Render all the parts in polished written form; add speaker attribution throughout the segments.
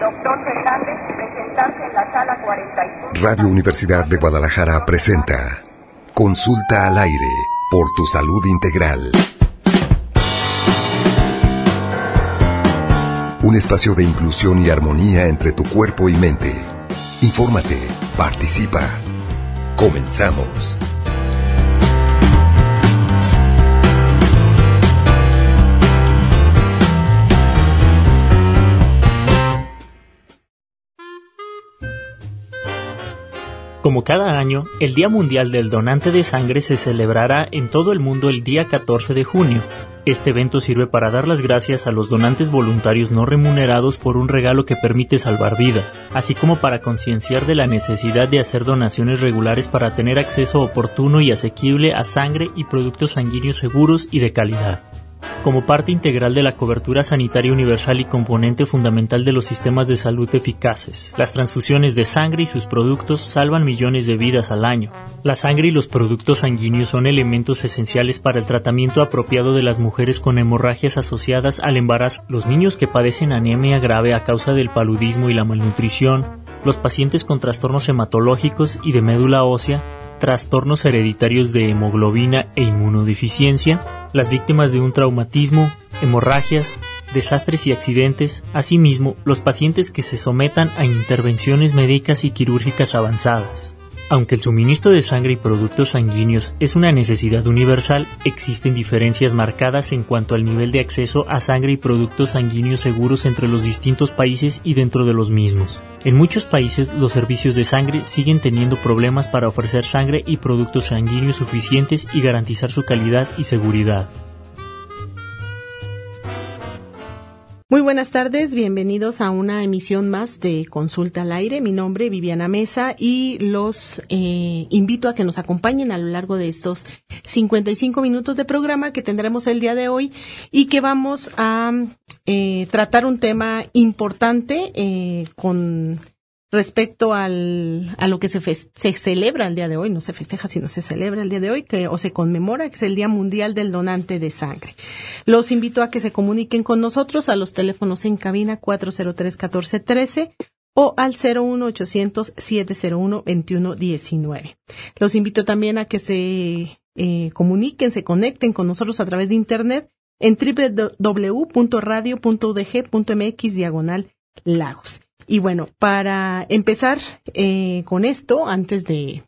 Speaker 1: Doctor Fernández, presentarse en la sala 45.
Speaker 2: Radio Universidad de Guadalajara presenta Consulta al aire por tu salud integral. Un espacio de inclusión y armonía entre tu cuerpo y mente. Infórmate, participa. Comenzamos.
Speaker 3: Como cada año, el Día Mundial del Donante de Sangre se celebrará en todo el mundo el día 14 de junio. Este evento sirve para dar las gracias a los donantes voluntarios no remunerados por un regalo que permite salvar vidas, así como para concienciar de la necesidad de hacer donaciones regulares para tener acceso oportuno y asequible a sangre y productos sanguíneos seguros y de calidad. Como parte integral de la cobertura sanitaria universal y componente fundamental de los sistemas de salud eficaces, las transfusiones de sangre y sus productos salvan millones de vidas al año. La sangre y los productos sanguíneos son elementos esenciales para el tratamiento apropiado de las mujeres con hemorragias asociadas al embarazo, los niños que padecen anemia grave a causa del paludismo y la malnutrición, los pacientes con trastornos hematológicos y de médula ósea, trastornos hereditarios de hemoglobina e inmunodeficiencia, las víctimas de un traumatismo, hemorragias, desastres y accidentes, asimismo, los pacientes que se sometan a intervenciones médicas y quirúrgicas avanzadas. Aunque el suministro de sangre y productos sanguíneos es una necesidad universal, existen diferencias marcadas en cuanto al nivel de acceso a sangre y productos sanguíneos seguros entre los distintos países y dentro de los mismos. En muchos países, los servicios de sangre siguen teniendo problemas para ofrecer sangre y productos sanguíneos suficientes y garantizar su calidad y seguridad.
Speaker 4: Muy buenas tardes, bienvenidos a una emisión más de Consulta al Aire. Mi nombre es Viviana Mesa y los invito a que nos acompañen a lo largo de estos 55 minutos de programa que tendremos el día de hoy y que vamos a tratar un tema importante con respecto a lo que se celebra el día de hoy. No se festeja, sino se celebra el día de hoy, o se conmemora, que es el Día Mundial del Donante de Sangre. Los invito a que se comuniquen con nosotros a los teléfonos en cabina 403-1413 o al 01800-701-2119. Los invito también a que se conecten con nosotros a través de internet en www.radio.udg.mx/Lagos. Y bueno, para empezar con esto, antes de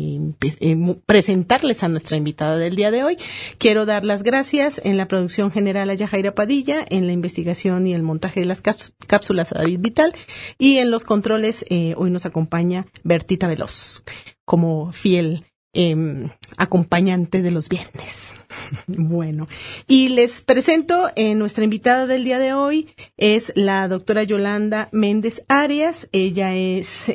Speaker 4: presentarles a nuestra invitada del día de hoy, quiero dar las gracias en la producción general a Yajaira Padilla, en la investigación y el montaje de las cápsulas a David Vital, y en los controles hoy nos acompaña Bertita Veloz, como fiel acompañante de los viernes. Bueno, y les presento nuestra invitada del día de hoy es la doctora Yolanda Méndez Arias. Ella es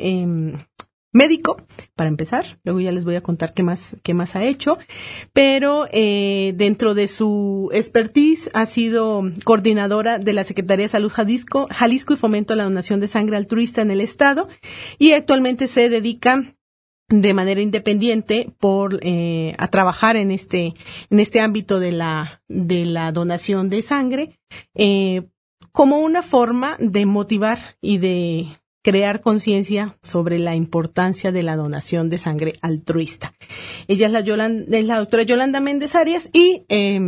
Speaker 4: médico, para empezar, luego ya les voy a contar qué más ha hecho, pero dentro de su expertise ha sido coordinadora de la Secretaría de Salud Jalisco y Fomento a la Donación de Sangre Altruista en el Estado, y actualmente se dedica de manera independiente a trabajar en este ámbito de la donación de sangre, como una forma de motivar y de crear conciencia sobre la importancia de la donación de sangre altruista. Ella es la doctora Yolanda Méndez Arias y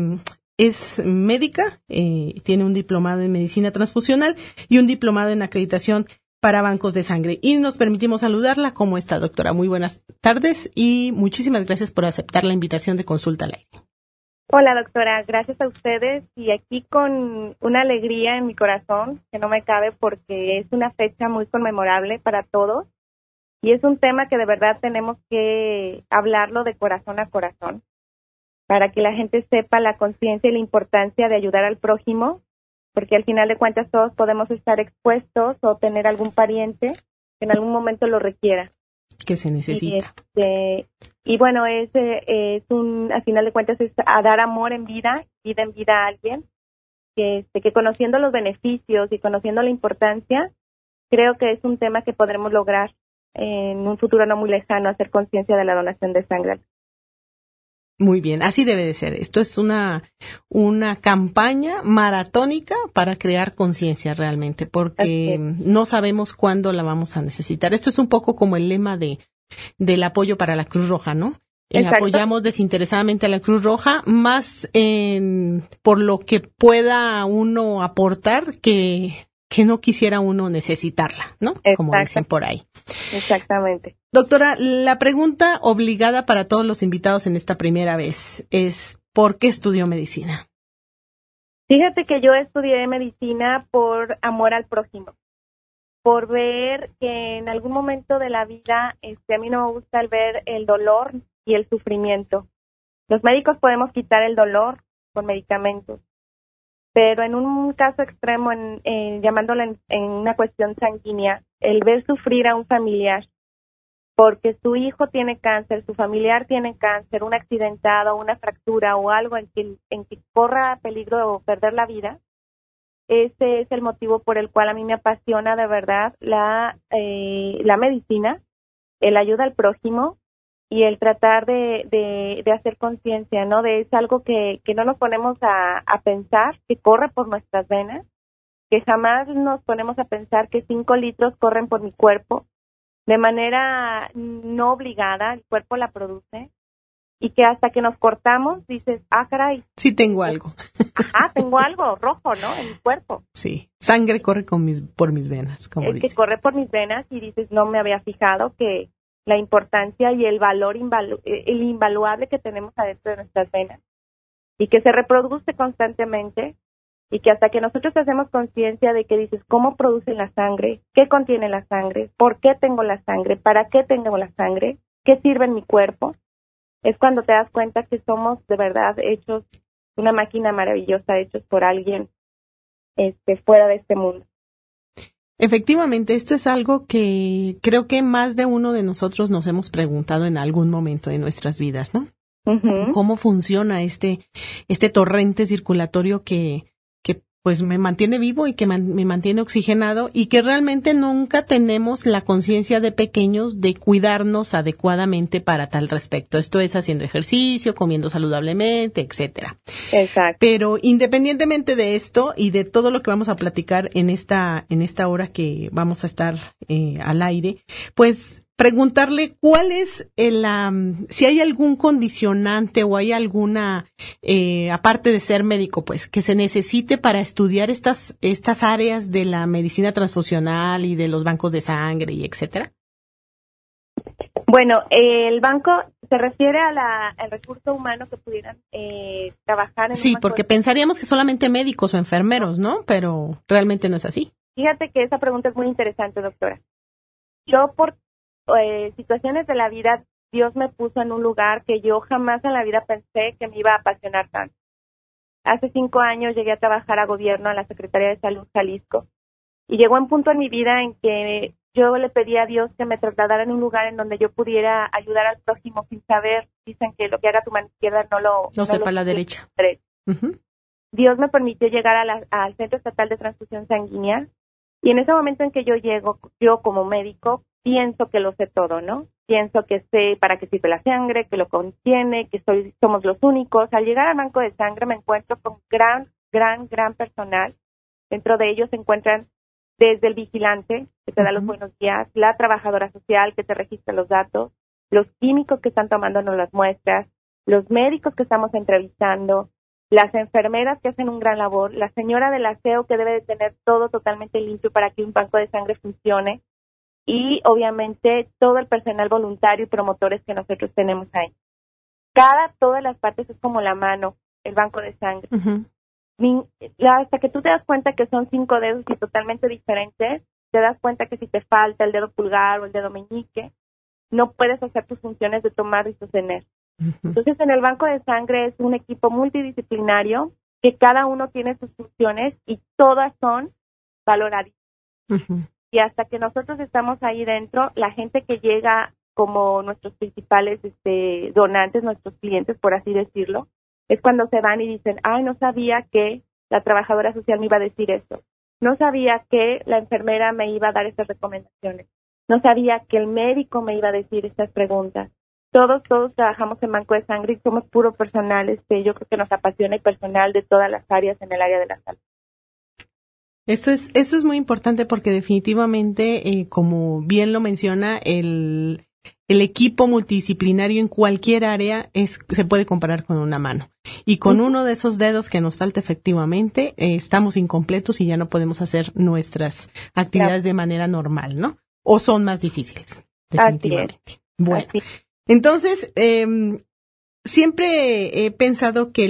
Speaker 4: es médica, tiene un diplomado en medicina transfusional y un diplomado en acreditación para bancos de sangre. Y nos permitimos saludarla. ¿Cómo está, doctora? Muy buenas tardes y muchísimas gracias por aceptar la invitación de Consulta al Aire.
Speaker 5: Hola, doctora. Gracias a ustedes y aquí con una alegría en mi corazón que no me cabe porque es una fecha muy conmemorable para todos y es un tema que de verdad tenemos que hablarlo de corazón a corazón para que la gente sepa la conciencia y la importancia de ayudar al prójimo, porque al final de cuentas todos podemos estar expuestos o tener algún pariente que en algún momento lo requiera.
Speaker 4: Que se necesita.
Speaker 5: Y bueno, al final de cuentas es a dar amor en vida a alguien, que conociendo los beneficios y conociendo la importancia, creo que es un tema que podremos lograr en un futuro no muy lejano, hacer conciencia de la donación de sangre.
Speaker 4: Muy bien, así debe de ser. Esto es una campaña maratónica para crear conciencia realmente, porque no sabemos cuándo la vamos a necesitar. Esto es un poco como el lema del apoyo para la Cruz Roja, ¿no? Apoyamos desinteresadamente a la Cruz Roja, más por lo que pueda uno aportar que no quisiera uno necesitarla, ¿no? Como dicen por ahí.
Speaker 5: Exactamente.
Speaker 4: Doctora, la pregunta obligada para todos los invitados en esta primera vez es, ¿por qué estudió medicina?
Speaker 5: Fíjate que yo estudié medicina por amor al prójimo, por ver que en algún momento de la vida, a mí no me gusta el ver el dolor y el sufrimiento. Los médicos podemos quitar el dolor con medicamentos, pero en un caso extremo, llamándolo en una cuestión sanguínea, el ver sufrir a un familiar porque su hijo tiene cáncer, su familiar tiene cáncer, un accidentado, una fractura o algo en que corra peligro de perder la vida, ese es el motivo por el cual a mí me apasiona de verdad la medicina, el ayuda al prójimo y el tratar de hacer conciencia, ¿no? Es algo que no nos ponemos a pensar, que corre por nuestras venas, que jamás nos ponemos a pensar que 5 litros corren por mi cuerpo de manera no obligada, el cuerpo la produce, y que hasta que nos cortamos dices, caray.
Speaker 4: Sí, tengo algo.
Speaker 5: Tengo algo rojo, ¿no? En mi cuerpo.
Speaker 4: Sí, sangre corre por mis venas, como dice.
Speaker 5: Que corre por mis venas y dices, no me había fijado que la importancia y el valor el invaluable que tenemos adentro de nuestras venas y que se reproduce constantemente y que hasta que nosotros hacemos conciencia de que dices, ¿cómo produce la sangre? ¿Qué contiene la sangre? ¿Por qué tengo la sangre? ¿Para qué tengo la sangre? ¿Qué sirve en mi cuerpo? Es cuando te das cuenta que somos de verdad hechos, una máquina maravillosa, hechos por alguien fuera de este mundo.
Speaker 4: Efectivamente, esto es algo que creo que más de uno de nosotros nos hemos preguntado en algún momento de nuestras vidas, ¿no?
Speaker 5: Uh-huh.
Speaker 4: ¿Cómo funciona este torrente circulatorio que pues me mantiene vivo y que me mantiene oxigenado y que realmente nunca tenemos la conciencia de pequeños de cuidarnos adecuadamente para tal respecto? Esto es haciendo ejercicio, comiendo saludablemente, etcétera.
Speaker 5: Exacto.
Speaker 4: Pero independientemente de esto y de todo lo que vamos a platicar en esta hora que vamos a estar al aire, pues preguntarle cuál es si hay algún condicionante o hay alguna, aparte de ser médico, pues, que se necesite para estudiar estas áreas de la medicina transfusional y de los bancos de sangre y etcétera.
Speaker 5: Bueno, el banco se refiere al recurso humano que pudieran trabajar en
Speaker 4: Sí, porque pensaríamos que solamente médicos o enfermeros, ¿no? Pero realmente no es así.
Speaker 5: Fíjate que esa pregunta es muy interesante, doctora. Yo por situaciones de la vida, Dios me puso en un lugar que yo jamás en la vida pensé que me iba a apasionar tanto. Hace 5 años llegué a trabajar a gobierno, a la Secretaría de Salud Jalisco, y llegó un punto en mi vida en que yo le pedí a Dios que me trasladara en un lugar en donde yo pudiera ayudar al prójimo sin saber. Dicen que lo que haga tu mano izquierda no
Speaker 4: sepa la derecha.
Speaker 5: Uh-huh. Dios me permitió llegar al Centro Estatal de Transfusión Sanguínea, y en ese momento en que yo llego, yo como médico, pienso que lo sé todo, ¿no? Pienso que sé para qué sirve la sangre, que lo contiene, que somos los únicos. Al llegar al banco de sangre me encuentro con gran personal. Dentro de ellos se encuentran desde el vigilante, que te da los buenos días, la trabajadora social que te registra los datos, los químicos que están tomándonos las muestras, los médicos que estamos entrevistando, las enfermeras que hacen un gran labor, la señora del aseo que debe de tener todo totalmente limpio para que un banco de sangre funcione, y obviamente todo el personal voluntario y promotores que nosotros tenemos ahí. Todas las partes es como la mano, el banco de sangre.
Speaker 4: Uh-huh.
Speaker 5: Hasta que tú te das cuenta que son 5 dedos y totalmente diferentes, te das cuenta que si te falta el dedo pulgar o el dedo meñique, no puedes hacer tus funciones de tomar y sostener. Uh-huh. Entonces, en el banco de sangre es un equipo multidisciplinario que cada uno tiene sus funciones y todas son valoradas.
Speaker 4: Uh-huh.
Speaker 5: Y hasta que nosotros estamos ahí dentro, la gente que llega como nuestros principales donantes, nuestros clientes, por así decirlo, es cuando se van y dicen, no sabía que la trabajadora social me iba a decir esto. No sabía que la enfermera me iba a dar estas recomendaciones. No sabía que el médico me iba a decir estas preguntas. Todos trabajamos en banco de sangre y somos puro personal. Yo creo que nos apasiona el personal de todas las áreas en el área de la salud.
Speaker 4: Esto es muy importante porque definitivamente, como bien lo menciona, el equipo multidisciplinario en cualquier área se puede comparar con una mano. Y con uno de esos dedos que nos falta efectivamente, estamos incompletos y ya no podemos hacer nuestras actividades de manera normal, ¿no? O son más difíciles, definitivamente. Bueno, entonces, siempre he pensado que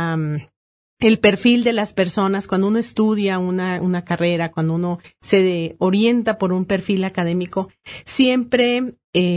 Speaker 4: el perfil de las personas, cuando uno estudia una carrera, cuando uno se orienta por un perfil académico, siempre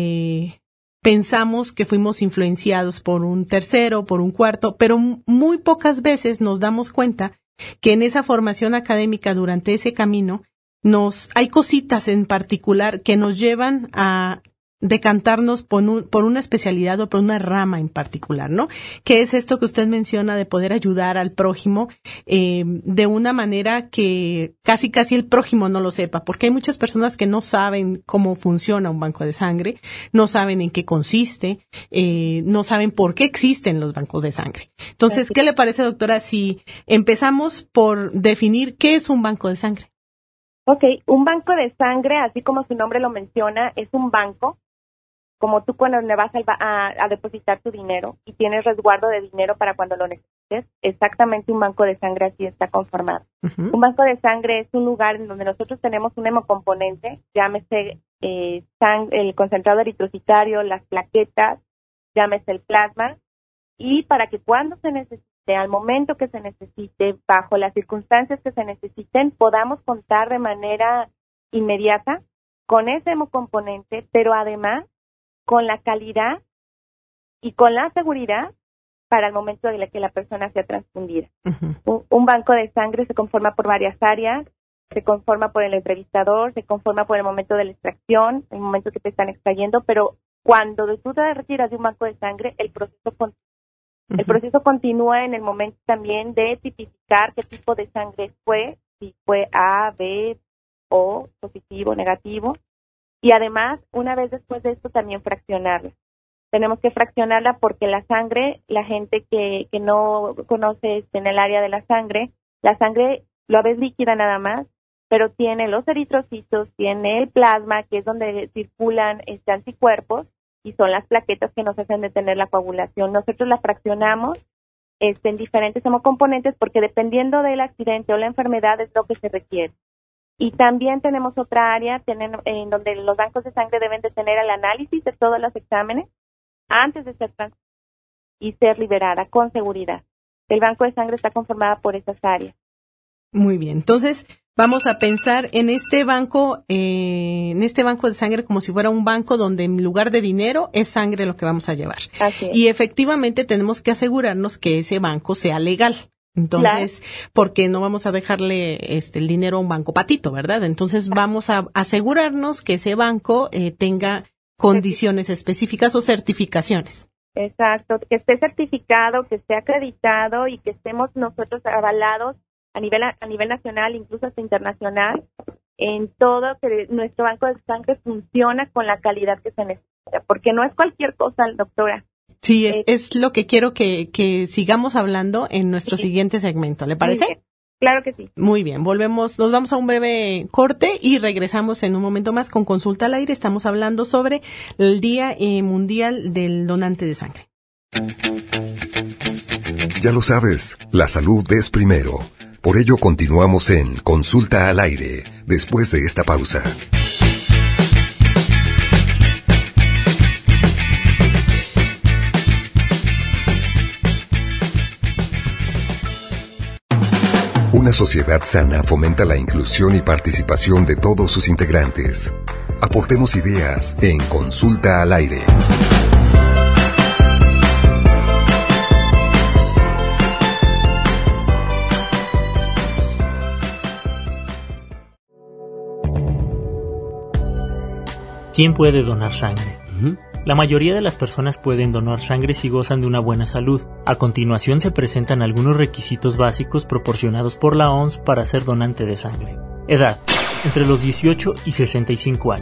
Speaker 4: pensamos que fuimos influenciados por un tercero, por un cuarto, pero muy pocas veces nos damos cuenta que en esa formación académica, durante ese camino, hay cositas en particular que nos llevan a decantarnos por una especialidad o por una rama en particular, ¿no? Que es esto que usted menciona de poder ayudar al prójimo de una manera que casi el prójimo no lo sepa, porque hay muchas personas que no saben cómo funciona un banco de sangre, no saben en qué consiste, no saben por qué existen los bancos de sangre. Entonces, ¿qué le parece, doctora, si empezamos por definir qué es un banco de sangre?
Speaker 5: Ok, un banco de sangre, así como su nombre lo menciona, es un banco, como tú cuando le vas a depositar tu dinero y tienes resguardo de dinero para cuando lo necesites, exactamente un banco de sangre así está conformado. Uh-huh. Un banco de sangre es un lugar en donde nosotros tenemos un hemocomponente, llámese el concentrado eritrocitario, las plaquetas, llámese el plasma, y para que cuando se necesite, al momento que se necesite, bajo las circunstancias que se necesiten, podamos contar de manera inmediata con ese hemocomponente, pero además con la calidad y con la seguridad para el momento de que la persona sea transfundida. Uh-huh. Un banco de sangre se conforma por varias áreas, se conforma por el entrevistador, se conforma por el momento de la extracción, el momento que te están extrayendo, pero cuando tú te retiras de un banco de sangre, el proceso continúa. Uh-huh. El proceso continúa en el momento también de tipificar qué tipo de sangre fue, si fue A, B, O, positivo, negativo. Y además, una vez después de esto, también fraccionarla. Tenemos que fraccionarla porque la sangre, la gente que no conoce en el área de la sangre lo ves líquida nada más, pero tiene los eritrocitos, tiene el plasma, que es donde circulan anticuerpos, y son las plaquetas que nos hacen detener la coagulación. Nosotros la fraccionamos en diferentes hemocomponentes porque dependiendo del accidente o la enfermedad es lo que se requiere. Y también tenemos otra área en donde los bancos de sangre deben de tener el análisis de todos los exámenes antes de ser transferida y ser liberada con seguridad. El banco de sangre está conformado por esas áreas.
Speaker 4: Muy bien, entonces vamos a pensar en este banco de sangre como si fuera un banco donde en lugar de dinero es sangre lo que vamos a llevar.
Speaker 5: Así es.
Speaker 4: Y efectivamente tenemos que asegurarnos que ese banco sea legal. Entonces, claro, porque no vamos a dejarle el dinero a un banco patito, ¿verdad? Entonces vamos a asegurarnos que ese banco tenga condiciones específicas o certificaciones.
Speaker 5: Exacto, que esté certificado, que esté acreditado y que estemos nosotros avalados a nivel nacional, incluso hasta internacional, en todo, que nuestro banco de sangre funciona con la calidad que se necesita, porque no es cualquier cosa, doctora.
Speaker 4: Sí, es lo que quiero que sigamos hablando en nuestro siguiente segmento. ¿Le parece?
Speaker 5: Claro que sí.
Speaker 4: Muy bien, nos vamos a un breve corte y regresamos en un momento más con Consulta al Aire. Estamos hablando sobre el Día Mundial del Donante de Sangre.
Speaker 2: Ya lo sabes, la salud es primero. Por ello continuamos en Consulta al Aire, después de esta pausa. Una sociedad sana fomenta la inclusión y participación de todos sus integrantes. Aportemos ideas en Consulta al Aire.
Speaker 3: ¿Quién puede donar sangre? La mayoría de las personas pueden donar sangre si gozan de una buena salud. A continuación se presentan algunos requisitos básicos proporcionados por la OMS para ser donante de sangre. Edad: entre los 18 y 65 años.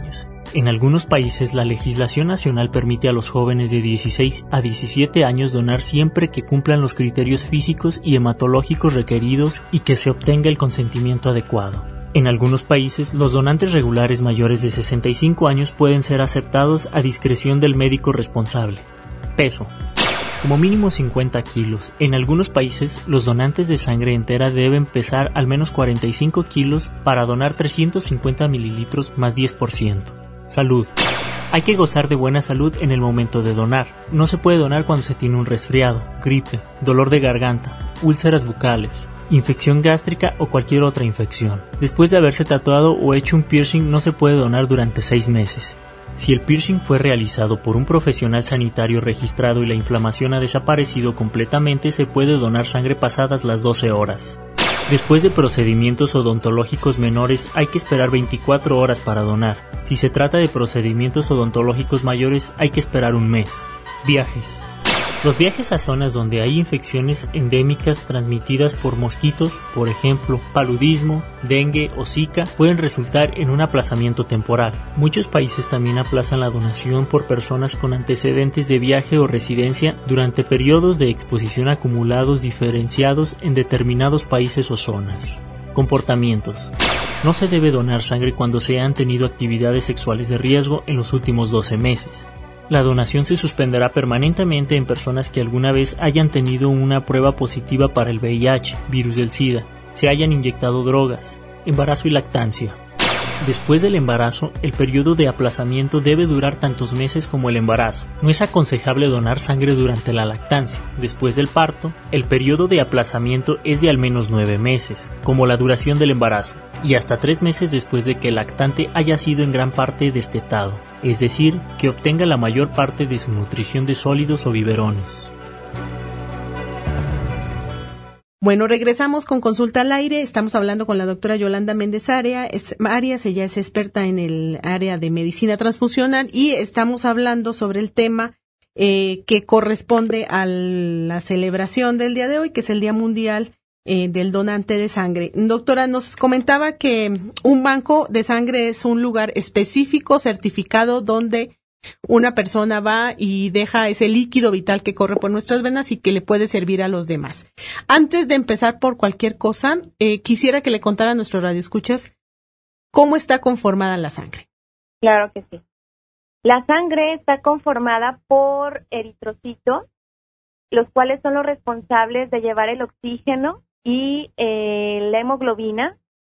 Speaker 3: En algunos países la legislación nacional permite a los jóvenes de 16 a 17 años donar siempre que cumplan los criterios físicos y hematológicos requeridos y que se obtenga el consentimiento adecuado. En algunos países, los donantes regulares mayores de 65 años pueden ser aceptados a discreción del médico responsable. Peso. Como mínimo 50 kilos. En algunos países, los donantes de sangre entera deben pesar al menos 45 kilos para donar 350 mililitros más 10%. Salud. Hay que gozar de buena salud en el momento de donar. No se puede donar cuando se tiene un resfriado, gripe, dolor de garganta, úlceras bucales, infección gástrica o cualquier otra infección. Después de haberse tatuado o hecho un piercing no se puede donar durante 6 meses. Si el piercing fue realizado por un profesional sanitario registrado y la inflamación ha desaparecido completamente, se puede donar sangre pasadas las 12 horas. Después de procedimientos odontológicos menores hay que esperar 24 horas para donar. Si se trata de procedimientos odontológicos mayores hay que esperar un mes. Viajes. Los viajes a zonas donde hay infecciones endémicas transmitidas por mosquitos, por ejemplo, paludismo, dengue o zika, pueden resultar en un aplazamiento temporal. Muchos países también aplazan la donación por personas con antecedentes de viaje o residencia durante periodos de exposición acumulados diferenciados en determinados países o zonas. Comportamientos. No se debe donar sangre cuando se han tenido actividades sexuales de riesgo en los últimos 12 meses. La donación se suspenderá permanentemente en personas que alguna vez hayan tenido una prueba positiva para el VIH, virus del SIDA, se hayan inyectado drogas, embarazo y lactancia. Después del embarazo, el periodo de aplazamiento debe durar tantos meses como el embarazo. No es aconsejable donar sangre durante la lactancia. Después del parto, el periodo de aplazamiento es de al menos 9 meses, como la duración del embarazo, y hasta 3 meses después de que el lactante haya sido en gran parte destetado, es decir, que obtenga la mayor parte de su nutrición de sólidos o biberones.
Speaker 4: Bueno, regresamos con Consulta al Aire. Estamos hablando con la doctora Yolanda Méndez Arias. Ella es experta en el área de medicina transfusional y estamos hablando sobre el tema que corresponde a la celebración del día de hoy, que es el Día Mundial del Donante de Sangre. Doctora, nos comentaba que un banco de sangre es un lugar específico, certificado, donde una persona va y deja ese líquido vital que corre por nuestras venas y que le puede servir a los demás. Antes de empezar por cualquier cosa, quisiera que le contara a nuestros radioescuchas cómo está conformada la sangre.
Speaker 5: Claro que sí. La sangre está conformada por eritrocitos, los cuales son los responsables de llevar el oxígeno y la hemoglobina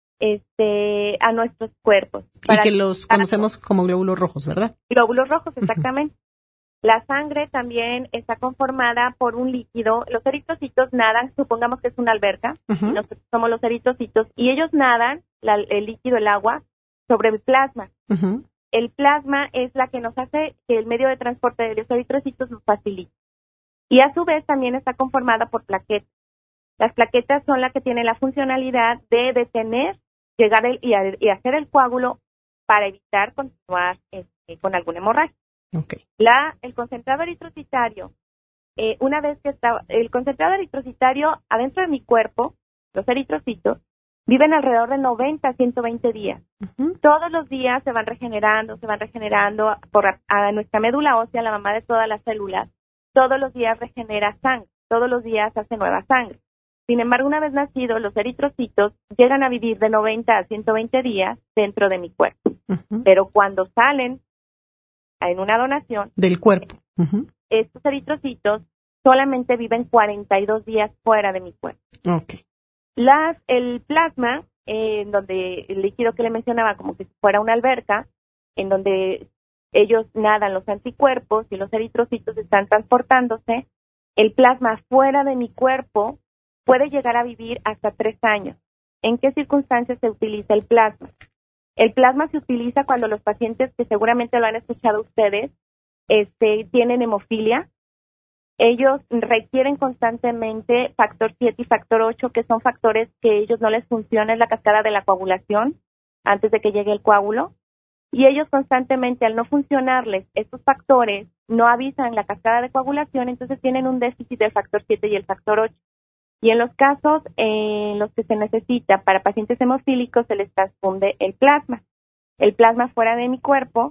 Speaker 5: a nuestros cuerpos.
Speaker 4: Y que los conocemos como glóbulos rojos, ¿verdad? Glóbulos
Speaker 5: rojos, exactamente. La sangre también está conformada por un líquido. Los eritrocitos nadan, supongamos que es una alberca, nosotros somos los eritrocitos, y ellos nadan, el líquido, el agua, sobre el plasma. El plasma es la que nos hace que el medio de transporte de los eritrocitos nos facilite. Y a su vez también está conformada por plaquetas. Las plaquetas son las que tienen la funcionalidad de detener, llegar y hacer el coágulo para evitar continuar con alguna hemorragia.
Speaker 4: Okay.
Speaker 5: El concentrado eritrocitario, una vez que está el concentrado eritrocitario adentro de mi cuerpo, los eritrocitos viven alrededor de 90 a 120 días. Todos los días se van regenerando a nuestra médula ósea, la mamá de todas las células. Todos los días regenera sangre, todos los días hace nueva sangre. Sin embargo, una vez nacidos, los eritrocitos llegan a vivir de 90 a 120 días dentro de mi cuerpo. Pero cuando salen en una donación
Speaker 4: del cuerpo,
Speaker 5: estos eritrocitos solamente viven 42 días fuera de mi cuerpo.
Speaker 4: Okay.
Speaker 5: El plasma, donde el líquido que le mencionaba, como que si fuera una alberca, en donde ellos nadan los anticuerpos y los eritrocitos están transportándose, el plasma fuera de mi cuerpo puede llegar a vivir hasta 3 años. ¿En qué circunstancias se utiliza el plasma? El plasma se utiliza cuando los pacientes, que seguramente lo han escuchado ustedes, tienen hemofilia. Ellos requieren constantemente factor 7 y factor 8, que son factores que ellos no les funciona en la cascada de la coagulación antes de que llegue el coágulo. Y ellos constantemente, al no funcionarles estos factores, no avisan la cascada de coagulación, entonces tienen un déficit del factor 7 y el factor 8. Y en los casos en los que se necesita para pacientes hemofílicos, se les transfunde el plasma. El plasma fuera de mi cuerpo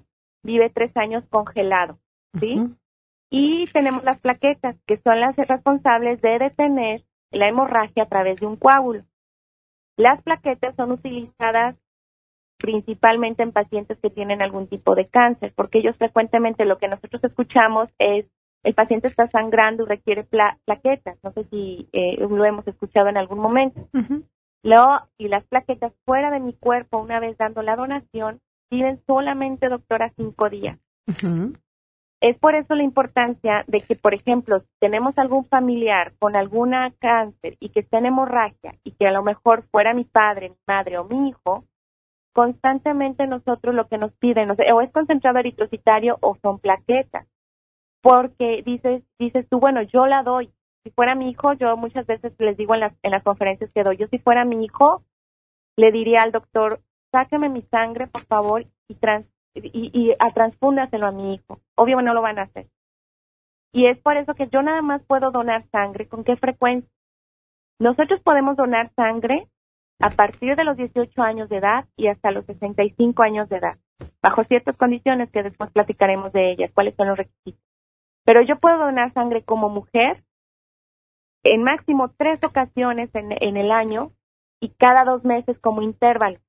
Speaker 5: vive 3 años congelado, ¿sí?
Speaker 4: Ujú.
Speaker 5: Y tenemos las plaquetas, que son las responsables de detener la hemorragia a través de un coágulo. Las plaquetas son utilizadas principalmente en pacientes que tienen algún tipo de cáncer, porque ellos frecuentemente lo que nosotros escuchamos es el paciente está sangrando y requiere plaquetas. No sé si lo hemos escuchado en algún momento.
Speaker 4: Ujú.
Speaker 5: Y las plaquetas fuera de mi cuerpo, una vez dando la donación, viven solamente, doctora, 5 días.
Speaker 4: Ujú.
Speaker 5: Es por eso la importancia de que, por ejemplo, si tenemos algún familiar con alguna cáncer y que está en hemorragia y que a lo mejor fuera mi padre, mi madre o mi hijo, constantemente nosotros lo que nos piden o es concentrado eritrocitario o son plaquetas, porque dices tú, bueno, yo la doy. Si fuera mi hijo, yo muchas veces les digo en las conferencias que doy, yo si fuera mi hijo, le diría al doctor, sáqueme mi sangre, por favor, y transfúndaselo a mi hijo. Obvio no lo van a hacer. Y es por eso que yo nada más puedo donar sangre. ¿Con qué frecuencia? Nosotros podemos donar sangre a partir de los 18 años de edad y hasta los 65 años de edad, bajo ciertas condiciones que después platicaremos de ellas, cuáles son los requisitos. Pero yo puedo donar sangre como mujer en máximo 3 ocasiones en el año y cada 2 meses como intervalo,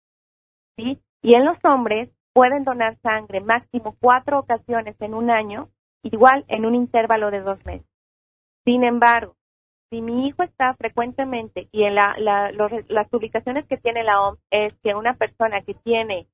Speaker 5: ¿sí? Y en los hombres pueden donar sangre máximo 4 ocasiones en un año, igual en un intervalo de 2 meses. Sin embargo, si mi hijo está frecuentemente, y en las publicaciones que tiene la OMS es que una persona que tiene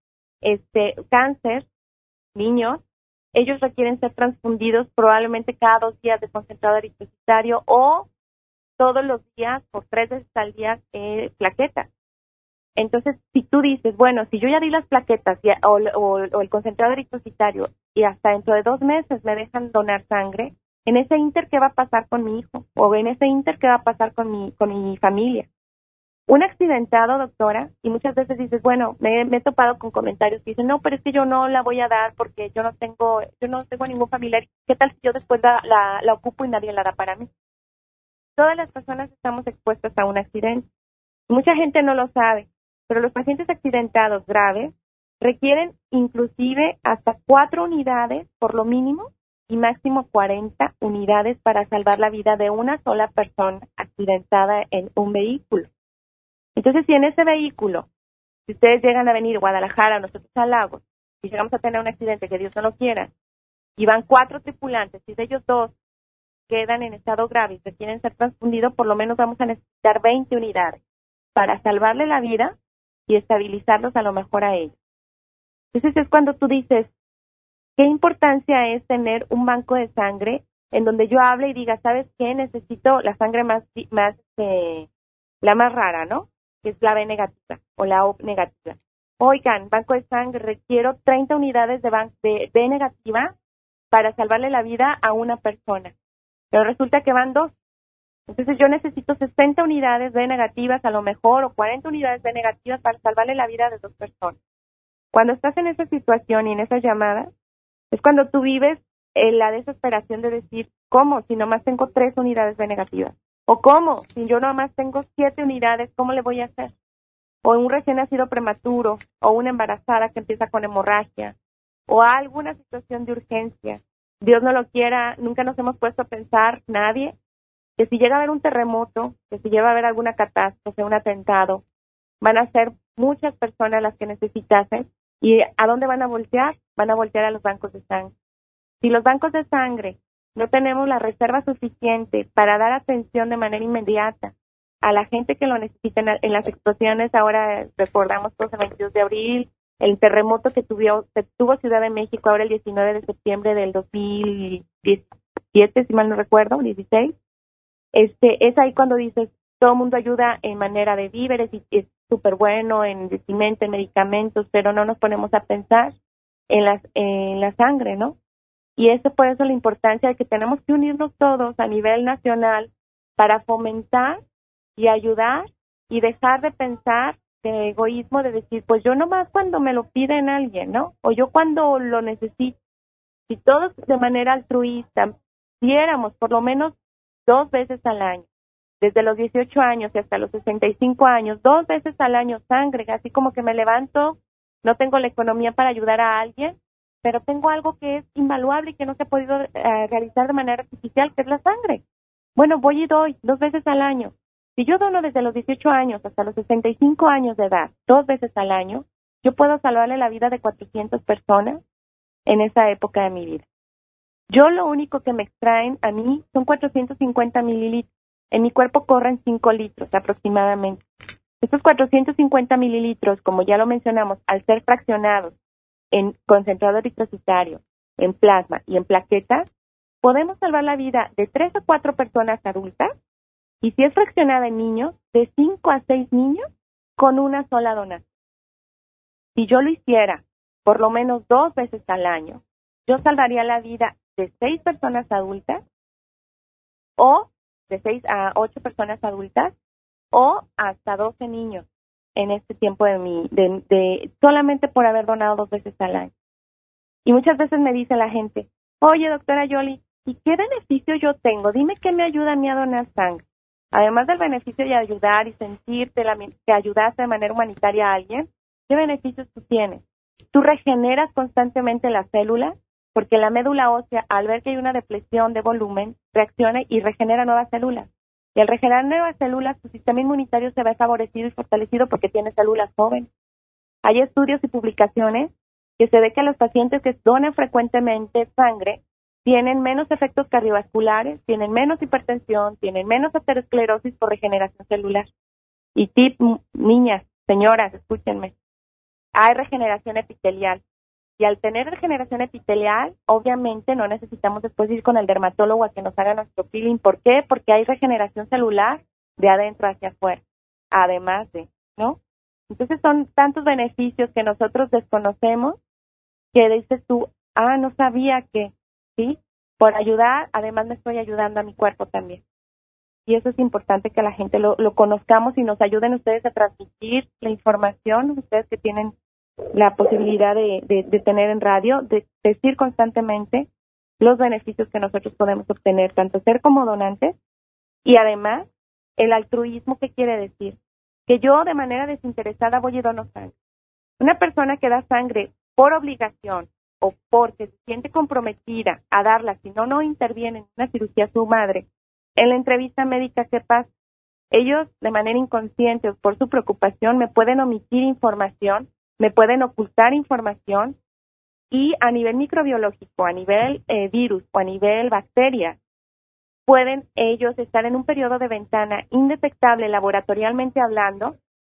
Speaker 5: cáncer, niños, ellos requieren ser transfundidos probablemente cada 2 días de concentrado eritrocitario o todos los días por 3 veces al día plaquetas. Entonces, si tú dices, bueno, si yo ya di las plaquetas o el concentrado eritrocitario y hasta dentro de 2 meses me dejan donar sangre, en ese inter, ¿qué va a pasar con mi hijo? O en ese inter, ¿qué va a pasar con mi familia? Un accidentado, doctora, y muchas veces dices, bueno, me he topado con comentarios que dicen, no, pero es que yo no la voy a dar porque yo no tengo ningún familiar. ¿Qué tal si yo después la ocupo y nadie la da para mí? Todas las personas estamos expuestas a un accidente. Mucha gente no lo sabe, pero los pacientes accidentados graves requieren inclusive hasta 4 unidades por lo mínimo y máximo 40 unidades para salvar la vida de una sola persona accidentada en un vehículo. Entonces, si en ese vehículo, si ustedes llegan a venir a Guadalajara, nosotros a Lagos, y llegamos a tener un accidente, que Dios no lo quiera, y van 4 tripulantes, y de ellos 2 quedan en estado grave y requieren ser transfundidos, por lo menos vamos a necesitar 20 unidades para salvarle la vida y estabilizarlos a lo mejor a ellos. Entonces es cuando tú dices, ¿qué importancia es tener un banco de sangre en donde yo hable y diga, ¿sabes qué? Necesito la sangre la más rara, ¿no? Que es la B negativa o la O negativa. Oigan, banco de sangre, requiero 30 unidades de B negativa para salvarle la vida a una persona. Pero resulta que van 2. Entonces yo necesito 60 unidades B negativas a lo mejor o 40 unidades B negativas para salvarle la vida de 2 personas. Cuando estás en esa situación y en esas llamadas, es cuando tú vives la desesperación de decir, ¿cómo? Si nomás tengo 3 unidades B negativas. ¿O cómo? Si yo nomás tengo 7 unidades, ¿cómo le voy a hacer? O un recién nacido prematuro, o una embarazada que empieza con hemorragia, o alguna situación de urgencia. Dios no lo quiera, nunca nos hemos puesto a pensar, nadie, que si llega a haber un terremoto, que si llega a haber alguna catástrofe, un atentado, van a ser muchas personas las que necesitasen. ¿Y a dónde van a voltear? Van a voltear a los bancos de sangre. Si los bancos de sangre no tenemos la reserva suficiente para dar atención de manera inmediata a la gente que lo necesita en las explosiones, ahora recordamos todos el 22 de abril, el terremoto que tuvo Ciudad de México ahora el 19 de septiembre del 2017, si mal no recuerdo, 16, es ahí cuando dices, todo el mundo ayuda en manera de víveres y es súper bueno en vestimenta, en medicamentos, pero no nos ponemos a pensar en la sangre, ¿no? Y eso por eso la importancia de que tenemos que unirnos todos a nivel nacional para fomentar y ayudar y dejar de pensar de egoísmo, de decir, pues yo nomás cuando me lo piden alguien, ¿no? O yo cuando lo necesito. Si todos de manera altruista diéramos por lo menos 2 veces al año, desde los 18 años y hasta los 65 años, 2 veces al año sangre, así como que me levanto, no tengo la economía para ayudar a alguien, pero tengo algo que es invaluable y que no se ha podido realizar de manera artificial, que es la sangre. Bueno, voy y doy 2 veces al año. Si yo dono desde los 18 años hasta los 65 años de edad, 2 veces al año, yo puedo salvarle la vida de 400 personas en esa época de mi vida. Yo lo único que me extraen a mí son 450 mililitros. En mi cuerpo corren 5 litros aproximadamente. Estos 450 mililitros, como ya lo mencionamos, al ser fraccionados en concentrado eritrocitario, en plasma y en plaquetas, podemos salvar la vida de 3 a 4 personas adultas, y si es fraccionada en niños, de 5 a 6 niños con una sola donación. Si yo lo hiciera por lo menos 2 veces al año, yo salvaría la vida de 6 personas adultas, o de 6 a 8 personas adultas, o hasta 12 niños en este tiempo de solamente por haber donado 2 veces al año. Y muchas veces me dice la gente, oye, doctora Yoli, ¿y qué beneficio yo tengo? Dime qué me ayuda a mí a donar sangre. Además del beneficio de ayudar y sentirte que ayudaste de manera humanitaria a alguien, ¿qué beneficios tú tienes? Tú regeneras constantemente las células, porque la médula ósea, al ver que hay una depresión de volumen, reacciona y regenera nuevas células. Y al regenerar nuevas células, tu sistema inmunitario se ve favorecido y fortalecido porque tiene células jóvenes. Hay estudios y publicaciones que se ve que los pacientes que donan frecuentemente sangre tienen menos efectos cardiovasculares, tienen menos hipertensión, tienen menos aterosclerosis por regeneración celular. Y tip, niñas, señoras, escúchenme, hay regeneración epitelial. Y al tener regeneración epitelial, obviamente no necesitamos después ir con el dermatólogo a que nos haga nuestro peeling. ¿Por qué? Porque hay regeneración celular de adentro hacia afuera, además de, ¿no? Entonces son tantos beneficios que nosotros desconocemos que dices tú, no sabía que, ¿sí? Por ayudar, además me estoy ayudando a mi cuerpo también. Y eso es importante que la gente lo conozcamos y nos ayuden ustedes a transmitir la información, ustedes que tienen la posibilidad de tener en radio, de decir constantemente los beneficios que nosotros podemos obtener, tanto ser como donantes, y además el altruismo, ¿qué quiere decir? Que yo de manera desinteresada voy y dono sangre. Una persona que da sangre por obligación o porque se siente comprometida a darla, si no interviene en una cirugía su madre, en la entrevista médica, ¿qué pasa? Ellos de manera inconsciente o por su preocupación me pueden omitir información, me pueden ocultar información, y a nivel microbiológico, a nivel virus o a nivel bacteria, pueden ellos estar en un periodo de ventana indetectable laboratorialmente hablando,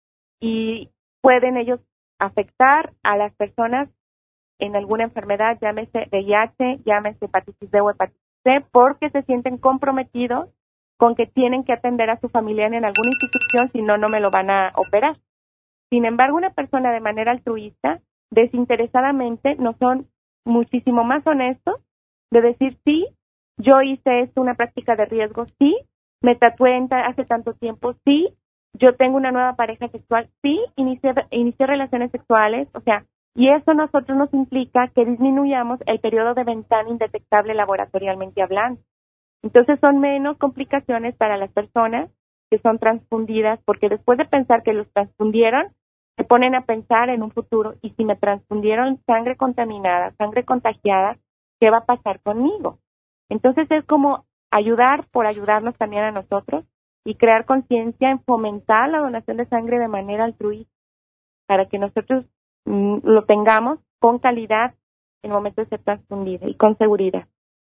Speaker 5: y pueden ellos afectar a las personas en alguna enfermedad, llámese VIH, llámese hepatitis B o hepatitis C, porque se sienten comprometidos con que tienen que atender a su familiar en alguna institución, si no me lo van a operar. Sin embargo, una persona de manera altruista, desinteresadamente, no son muchísimo más honestos de decir, sí, yo hice esto, una práctica de riesgo, sí, me tatué hace tanto tiempo, sí, yo tengo una nueva pareja sexual, sí, inicié relaciones sexuales, o sea, y eso nosotros nos implica que disminuyamos el periodo de ventana indetectable laboratorialmente hablando. Entonces son menos complicaciones para las personas que son transfundidas, porque después de pensar que los transfundieron, se ponen a pensar en un futuro, y si me transfundieron sangre contaminada, sangre contagiada, ¿qué va a pasar conmigo? Entonces es como ayudar por ayudarnos también a nosotros y crear conciencia en fomentar la donación de sangre de manera altruista, para que nosotros lo tengamos con calidad en el momento de ser transfundido y con seguridad.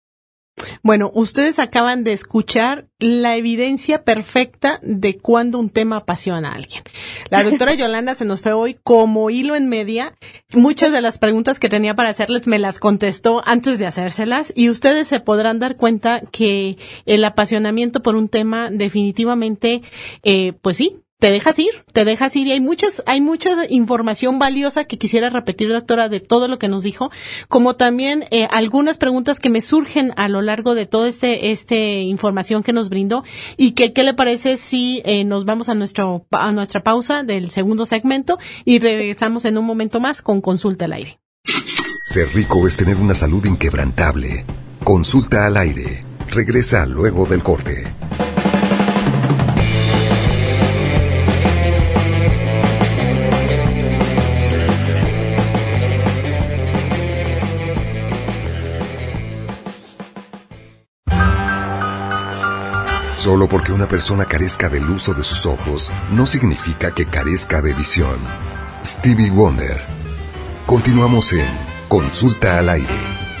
Speaker 4: Bueno, ustedes acaban de escuchar la evidencia perfecta de cuando un tema apasiona a alguien. La doctora Yolanda se nos fue hoy como hilo en media. Muchas de las preguntas que tenía para hacerles me las contestó antes de hacérselas, y ustedes se podrán dar cuenta que el apasionamiento por un tema definitivamente, pues sí, te dejas ir, y hay mucha información valiosa que quisiera repetir, doctora, de todo lo que nos dijo, como también algunas preguntas que me surgen a lo largo de toda este información que nos brindó. Y ¿qué le parece si nos vamos a nuestra pausa del segundo segmento y regresamos en un momento más con Consulta al Aire?
Speaker 2: Ser rico es tener una salud inquebrantable. Consulta al Aire. Regresa luego del corte. Solo porque una persona carezca del uso de sus ojos, no significa que carezca de visión. Stevie Wonder. Continuamos en Consulta al Aire.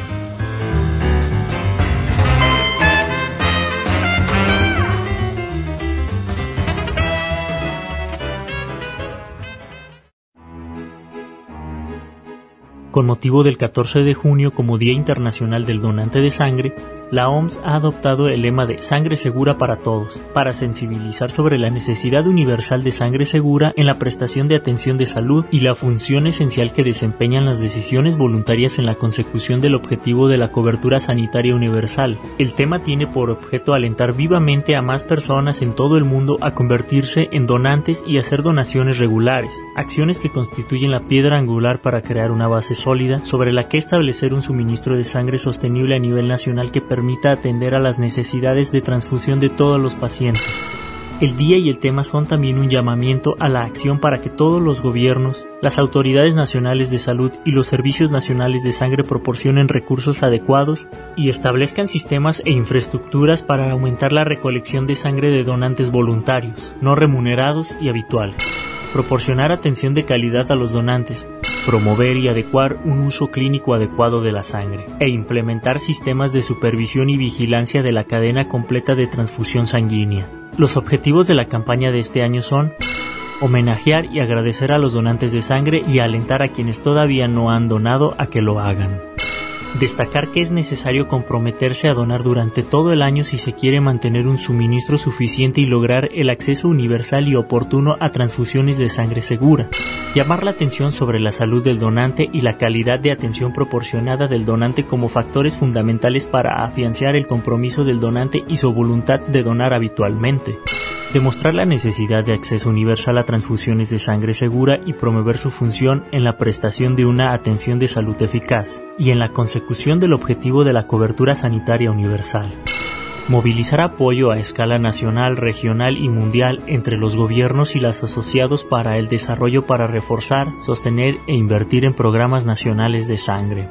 Speaker 3: Con motivo del 14 de junio como Día Internacional del Donante de Sangre, la OMS ha adoptado el lema de Sangre Segura para Todos, para sensibilizar sobre la necesidad universal de sangre segura en la prestación de atención de salud y la función esencial que desempeñan las decisiones voluntarias en la consecución del objetivo de la cobertura sanitaria universal. El tema tiene por objeto alentar vivamente a más personas en todo el mundo a convertirse en donantes y hacer donaciones regulares, acciones que constituyen la piedra angular para crear una base sólida sobre la que establecer un suministro de sangre sostenible a nivel nacional que permita atender a las necesidades de transfusión de todos los pacientes. El día y el tema son también un llamamiento a la acción para que todos los gobiernos, las autoridades nacionales de salud y los servicios nacionales de sangre proporcionen recursos adecuados y establezcan sistemas e infraestructuras para aumentar la recolección de sangre de donantes voluntarios, no remunerados y habituales. Proporcionar atención de calidad a los donantes, promover y adecuar un uso clínico adecuado de la sangre, e implementar sistemas de supervisión y vigilancia de la cadena completa de transfusión sanguínea. Los objetivos de la campaña de este año son homenajear y agradecer a los donantes de sangre y alentar a quienes todavía no han donado a que lo hagan. Destacar que es necesario comprometerse a donar durante todo el año si se quiere mantener un suministro suficiente y lograr el acceso universal y oportuno a transfusiones de sangre segura. Llamar la atención sobre la salud del donante y la calidad de atención proporcionada del donante como factores fundamentales para afianzar el compromiso del donante y su voluntad de donar habitualmente. Demostrar la necesidad de acceso universal a transfusiones de sangre segura y promover su función en la prestación de una atención de salud eficaz y en la consecución del objetivo de la cobertura sanitaria universal. Movilizar apoyo a escala nacional, regional y mundial entre los gobiernos y los asociados para el desarrollo para reforzar, sostener e invertir en programas nacionales de sangre.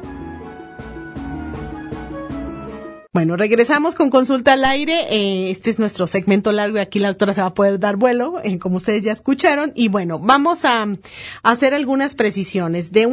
Speaker 4: Bueno, regresamos con Consulta al Aire. Este es nuestro segmento largo y aquí la doctora se va a poder dar vuelo, como ustedes ya escucharon. Y bueno, vamos a hacer algunas precisiones de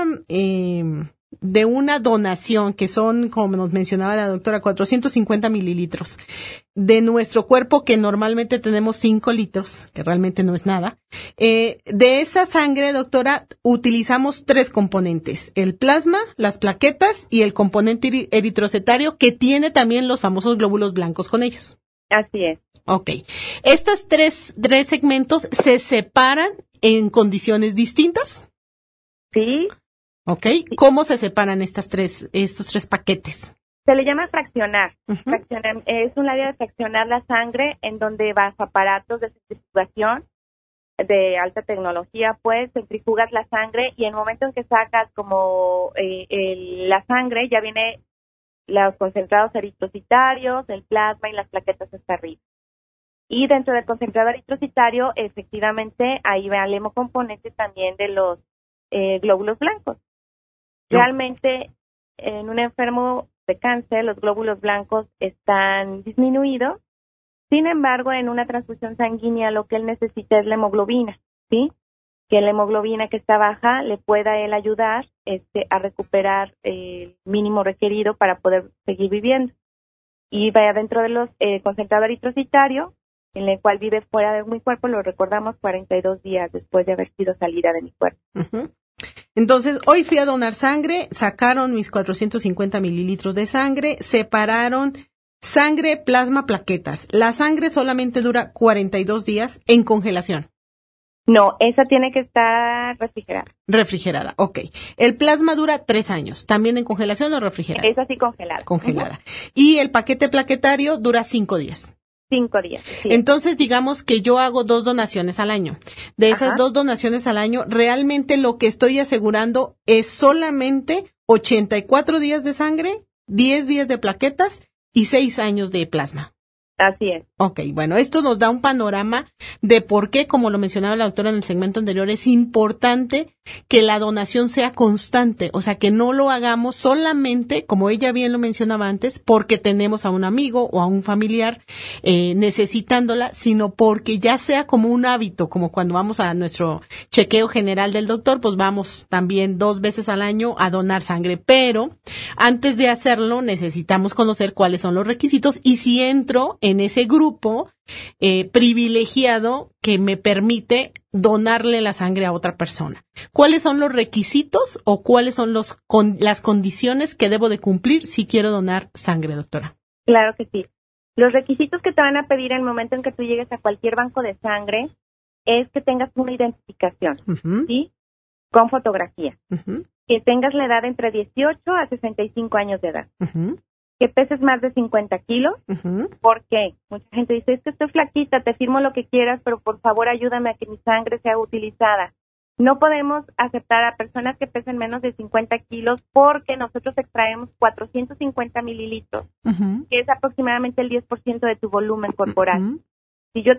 Speaker 4: una donación que son, como nos mencionaba la doctora, 450 mililitros de nuestro cuerpo, que normalmente tenemos 5 litros, que realmente no es nada. De esa sangre, doctora, utilizamos 3 componentes: el plasma, las plaquetas y el componente eritrocitario, que tiene también los famosos glóbulos blancos con ellos.
Speaker 5: Así es.
Speaker 4: Ok. Estas tres segmentos se separan en condiciones distintas.
Speaker 5: Sí.
Speaker 4: Ok. ¿Cómo se separan estos tres paquetes?
Speaker 5: Se le llama fraccionar.
Speaker 4: Uh-huh.
Speaker 5: Fraccionar es un área de fraccionar la sangre en donde bajo aparatos de centrifugación de alta tecnología, pues centrifugas la sangre y en el momento en que sacas como la sangre, ya viene los concentrados eritrocitarios, el plasma y las plaquetas hasta arriba. Y dentro del concentrado eritrocitario, efectivamente, ahí va el hemocomponente también de los glóbulos blancos. Realmente, en un enfermo de cáncer, los glóbulos blancos están disminuidos. Sin embargo, en una transfusión sanguínea lo que él necesita es la hemoglobina, ¿sí? Que la hemoglobina que está baja le pueda él ayudar a recuperar el mínimo requerido para poder seguir viviendo. Y vaya dentro de los concentrado eritrocitario, en el cual vive fuera de mi cuerpo, lo recordamos 42 días después de haber sido salida de mi cuerpo.
Speaker 4: Uh-huh. Entonces, hoy fui a donar sangre, sacaron mis 450 mililitros de sangre, separaron sangre, plasma, plaquetas. La sangre solamente dura 42 días en congelación.
Speaker 5: No, esa tiene que estar refrigerada.
Speaker 4: Refrigerada, ok. El plasma dura 3 años, ¿también en congelación o refrigerada?
Speaker 5: Esa sí congelada.
Speaker 4: Congelada. Y el paquete plaquetario dura 5 días.
Speaker 5: 5 días. Sí.
Speaker 4: Entonces, digamos que yo hago 2 donaciones al año. De esas 2 donaciones al año, realmente lo que estoy asegurando es solamente 84 días de sangre, 10 días de plaquetas y 6 años de plasma.
Speaker 5: Así es.
Speaker 4: Ok, bueno, esto nos da un panorama de por qué, como lo mencionaba la doctora en el segmento anterior, es importante que la donación sea constante, o sea, que no lo hagamos solamente, como ella bien lo mencionaba antes, porque tenemos a un amigo o a un familiar necesitándola, sino porque ya sea como un hábito, como cuando vamos a nuestro chequeo general del doctor, pues vamos también 2 veces al año a donar sangre, pero antes de hacerlo necesitamos conocer cuáles son los requisitos y si entro en ese grupo privilegiado que me permite donarle la sangre a otra persona. ¿Cuáles son los requisitos o cuáles son las condiciones que debo de cumplir si quiero donar sangre, doctora?
Speaker 5: Claro que sí. Los requisitos que te van a pedir en el momento en que tú llegues a cualquier banco de sangre es que tengas una identificación, ¿sí? Con fotografía. Que tengas la edad entre 18 a 65 años de edad. Que peses más de 50 kilos. ¿Por qué? Mucha gente dice, es que estoy flaquita, te firmo lo que quieras, pero por favor ayúdame a que mi sangre sea utilizada. No podemos aceptar a personas que pesen menos de 50 kilos porque nosotros extraemos 450 mililitros, que es aproximadamente el 10% de tu volumen corporal. Si yo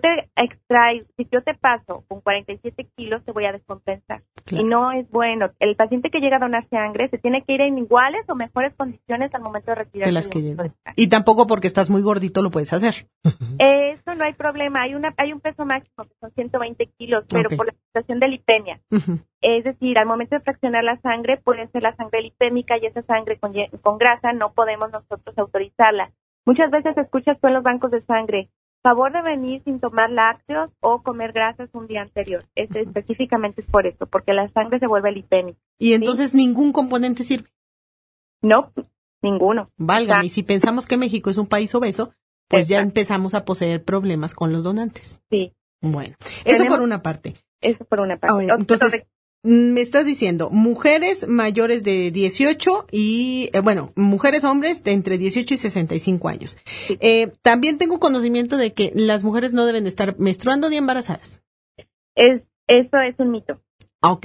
Speaker 5: te paso con 47 kilos, te voy a descompensar. Claro. Y no es bueno. El paciente que llega a donar sangre se tiene que ir en iguales o mejores condiciones al momento de retirar.
Speaker 4: De las que llegan. Y tampoco porque estás muy gordito lo puedes hacer.
Speaker 5: Eso no hay problema. Hay un peso máximo que son 120 kilos, pero por la situación de lipemia. Es decir, al momento de fraccionar la sangre, puede ser la sangre lipémica y esa sangre con grasa no podemos nosotros autorizarla. Muchas veces escuchas tú en los bancos de sangre, favor de venir sin tomar lácteos o comer grasas un día anterior. Específicamente es por eso, porque la sangre se vuelve lipémica.
Speaker 4: ¿Y entonces ningún componente sirve?
Speaker 5: No, ninguno.
Speaker 4: Válgame, y si pensamos que México es un país obeso, pues ya empezamos a poseer problemas con los donantes.
Speaker 5: Sí.
Speaker 4: Bueno, eso por una parte.
Speaker 5: Eso por una parte.
Speaker 4: Ahora, entonces, me estás diciendo, mujeres mayores de 18 y, mujeres hombres de entre 18 y 65 años. Sí. También tengo conocimiento de que las mujeres no deben estar menstruando ni embarazadas.
Speaker 5: Eso es un mito.
Speaker 4: Ok.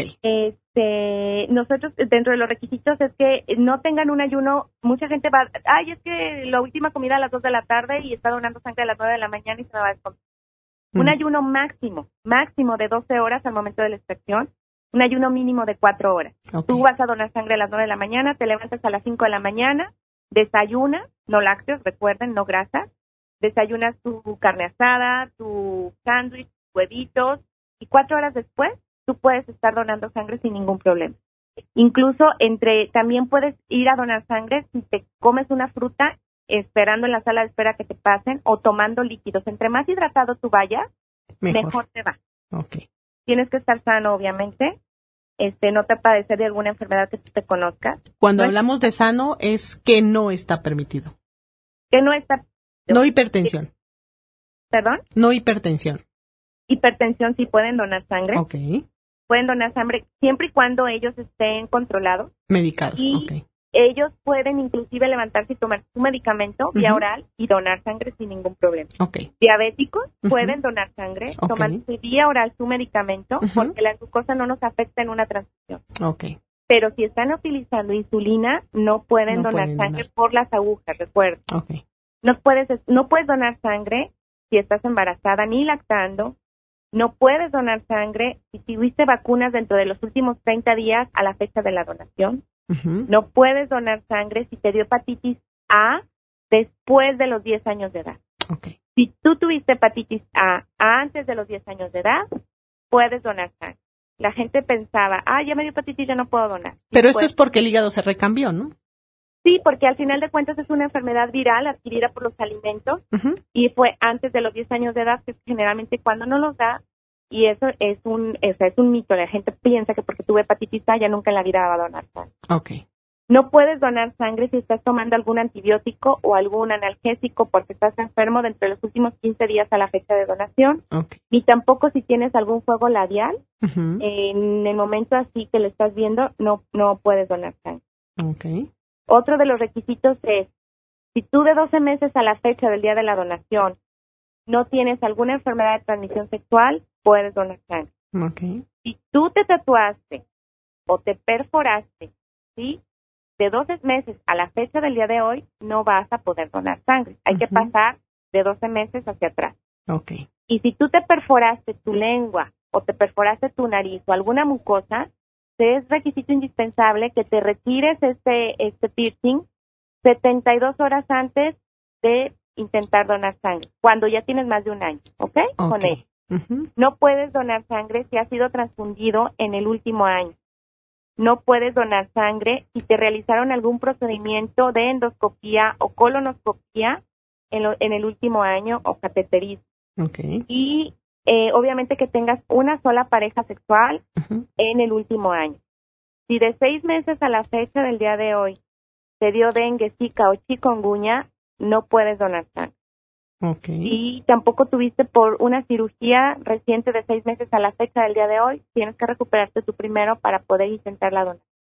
Speaker 5: Nosotros, dentro de los requisitos es que no tengan un ayuno. Mucha gente va, es que la última comida a las 2 de la tarde y está donando sangre a las 9 de la mañana y se me va a descompensar. Un ayuno máximo de 12 horas al momento de la extracción. Un ayuno mínimo de 4 horas. Okay. Tú vas a donar sangre a las 9 de la mañana, te levantas a las 5 de la mañana, desayunas, no lácteos, recuerden, no grasas, desayunas tu carne asada, tu sándwich, huevitos, y 4 horas después tú puedes estar donando sangre sin ningún problema. Incluso también puedes ir a donar sangre si te comes una fruta esperando en la sala de espera que te pasen o tomando líquidos. Entre más hidratado tú vayas, mejor te va.
Speaker 4: Okay.
Speaker 5: Tienes que estar sano, obviamente. No te padecer de alguna enfermedad que tú te conozcas.
Speaker 4: Cuando hablamos de sano, es que no está permitido.
Speaker 5: Que no está...
Speaker 4: No hipertensión.
Speaker 5: ¿Perdón?
Speaker 4: No hipertensión.
Speaker 5: Hipertensión sí pueden donar sangre.
Speaker 4: Ok.
Speaker 5: Pueden donar sangre siempre y cuando ellos estén controlados.
Speaker 4: Medicados,
Speaker 5: y ellos pueden inclusive levantarse y tomar su medicamento vía oral y donar sangre sin ningún problema.
Speaker 4: Okay.
Speaker 5: Diabéticos pueden donar sangre tomando vía oral su medicamento porque la glucosa no nos afecta en una transición.
Speaker 4: Okay.
Speaker 5: Pero si están utilizando insulina, no pueden donar sangre por las agujas, recuerda.
Speaker 4: Okay.
Speaker 5: No puedes donar sangre si estás embarazada ni lactando. No puedes donar sangre si tuviste vacunas dentro de los últimos 30 días a la fecha de la donación. No puedes donar sangre si te dio hepatitis A después de los 10 años de edad.
Speaker 4: Okay.
Speaker 5: Si tú tuviste hepatitis A antes de los 10 años de edad, puedes donar sangre. La gente pensaba, ya me dio hepatitis, ya no puedo donar.
Speaker 4: Pero esto es porque el hígado se recambió, ¿no?
Speaker 5: Sí, porque al final de cuentas es una enfermedad viral adquirida por los alimentos y fue antes de los 10 años de edad, que es generalmente cuando no los da. Y eso es un mito. La gente piensa que porque tuve hepatitis A ya nunca en la vida va a donar sangre.
Speaker 4: Okay.
Speaker 5: No puedes donar sangre si estás tomando algún antibiótico o algún analgésico porque estás enfermo dentro de los últimos 15 días a la fecha de donación.
Speaker 4: Okay.
Speaker 5: Ni tampoco si tienes algún fuego labial. En el momento así que lo estás viendo, no puedes donar sangre.
Speaker 4: Okay.
Speaker 5: Otro de los requisitos es, si tú de 12 meses a la fecha del día de la donación no tienes alguna enfermedad de transmisión sexual, puedes donar sangre.
Speaker 4: Okay.
Speaker 5: Si tú te tatuaste o te perforaste, ¿sí? De 12 meses a la fecha del día de hoy, no vas a poder donar sangre. Hay que pasar de 12 meses hacia atrás.
Speaker 4: Okay.
Speaker 5: Y si tú te perforaste tu lengua o te perforaste tu nariz o alguna mucosa, te es requisito indispensable que te retires este piercing 72 horas antes de intentar donar sangre, cuando ya tienes más de un año, ¿ok? Con él.
Speaker 4: Uh-huh.
Speaker 5: No puedes donar sangre si has sido transfundido en el último año. No puedes donar sangre si te realizaron algún procedimiento de endoscopía o colonoscopía en el último año o cateterismo.
Speaker 4: Okay.
Speaker 5: Y obviamente que tengas una sola pareja sexual
Speaker 4: Uh-huh.
Speaker 5: en el último año. Si de 6 meses a la fecha del día de hoy te dio dengue, zika o chikungunya, no puedes donar sangre.
Speaker 4: Okay.
Speaker 5: Y tampoco tuviste por una cirugía reciente de 6 meses a la fecha del día de hoy, tienes que recuperarte tú primero para poder intentar la donación.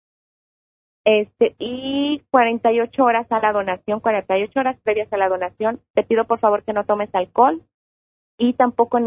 Speaker 5: Y 48 horas a la donación, 48 horas previas a la donación, te pido por favor que no tomes alcohol y tampoco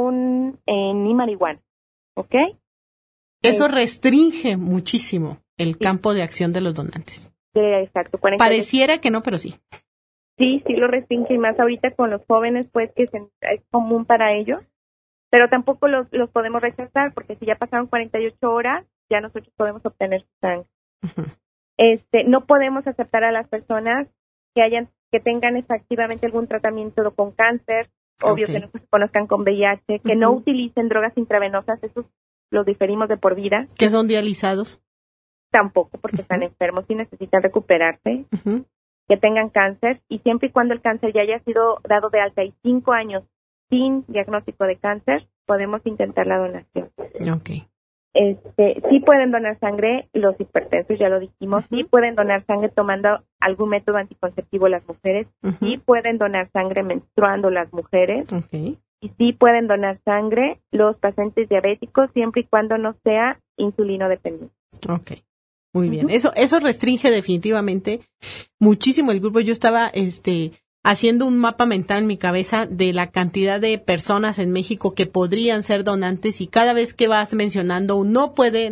Speaker 5: ni marihuana, ¿ok?
Speaker 4: Eso restringe muchísimo el campo de acción de los donantes.
Speaker 5: Exacto. 48.
Speaker 4: Pareciera que no, pero sí.
Speaker 5: Sí lo restringe, y más ahorita con los jóvenes, pues que es común para ellos, pero tampoco los podemos rechazar, porque si ya pasaron 48 horas, ya nosotros podemos obtener su sangre.
Speaker 4: Uh-huh.
Speaker 5: No podemos aceptar a las personas que tengan efectivamente algún tratamiento con cáncer, obvio
Speaker 4: Okay.
Speaker 5: que no se conozcan con VIH, que no
Speaker 4: Uh-huh.
Speaker 5: utilicen drogas intravenosas, esos los diferimos de por vida,
Speaker 4: ¿Que son dializados?
Speaker 5: tampoco porque
Speaker 4: Uh-huh.
Speaker 5: están enfermos y necesitan recuperarse,
Speaker 4: Uh-huh.
Speaker 5: que tengan cáncer, y siempre y cuando el cáncer ya haya sido dado de alta y 5 años sin diagnóstico de cáncer, podemos intentar la donación.
Speaker 4: Okay.
Speaker 5: Sí pueden donar sangre los hipertensos, ya lo dijimos.
Speaker 4: Uh-huh.
Speaker 5: Sí pueden donar sangre tomando algún método anticonceptivo las mujeres.
Speaker 4: Uh-huh.
Speaker 5: Sí pueden donar sangre menstruando las mujeres.
Speaker 4: Okay.
Speaker 5: Y sí pueden donar sangre los pacientes diabéticos, siempre y cuando no sea insulino dependiente.
Speaker 4: Okay. Muy bien.
Speaker 5: Uh-huh.
Speaker 4: Eso restringe definitivamente muchísimo el grupo. Yo estaba haciendo un mapa mental en mi cabeza de la cantidad de personas en México que podrían ser donantes, y cada vez que vas mencionando no puede,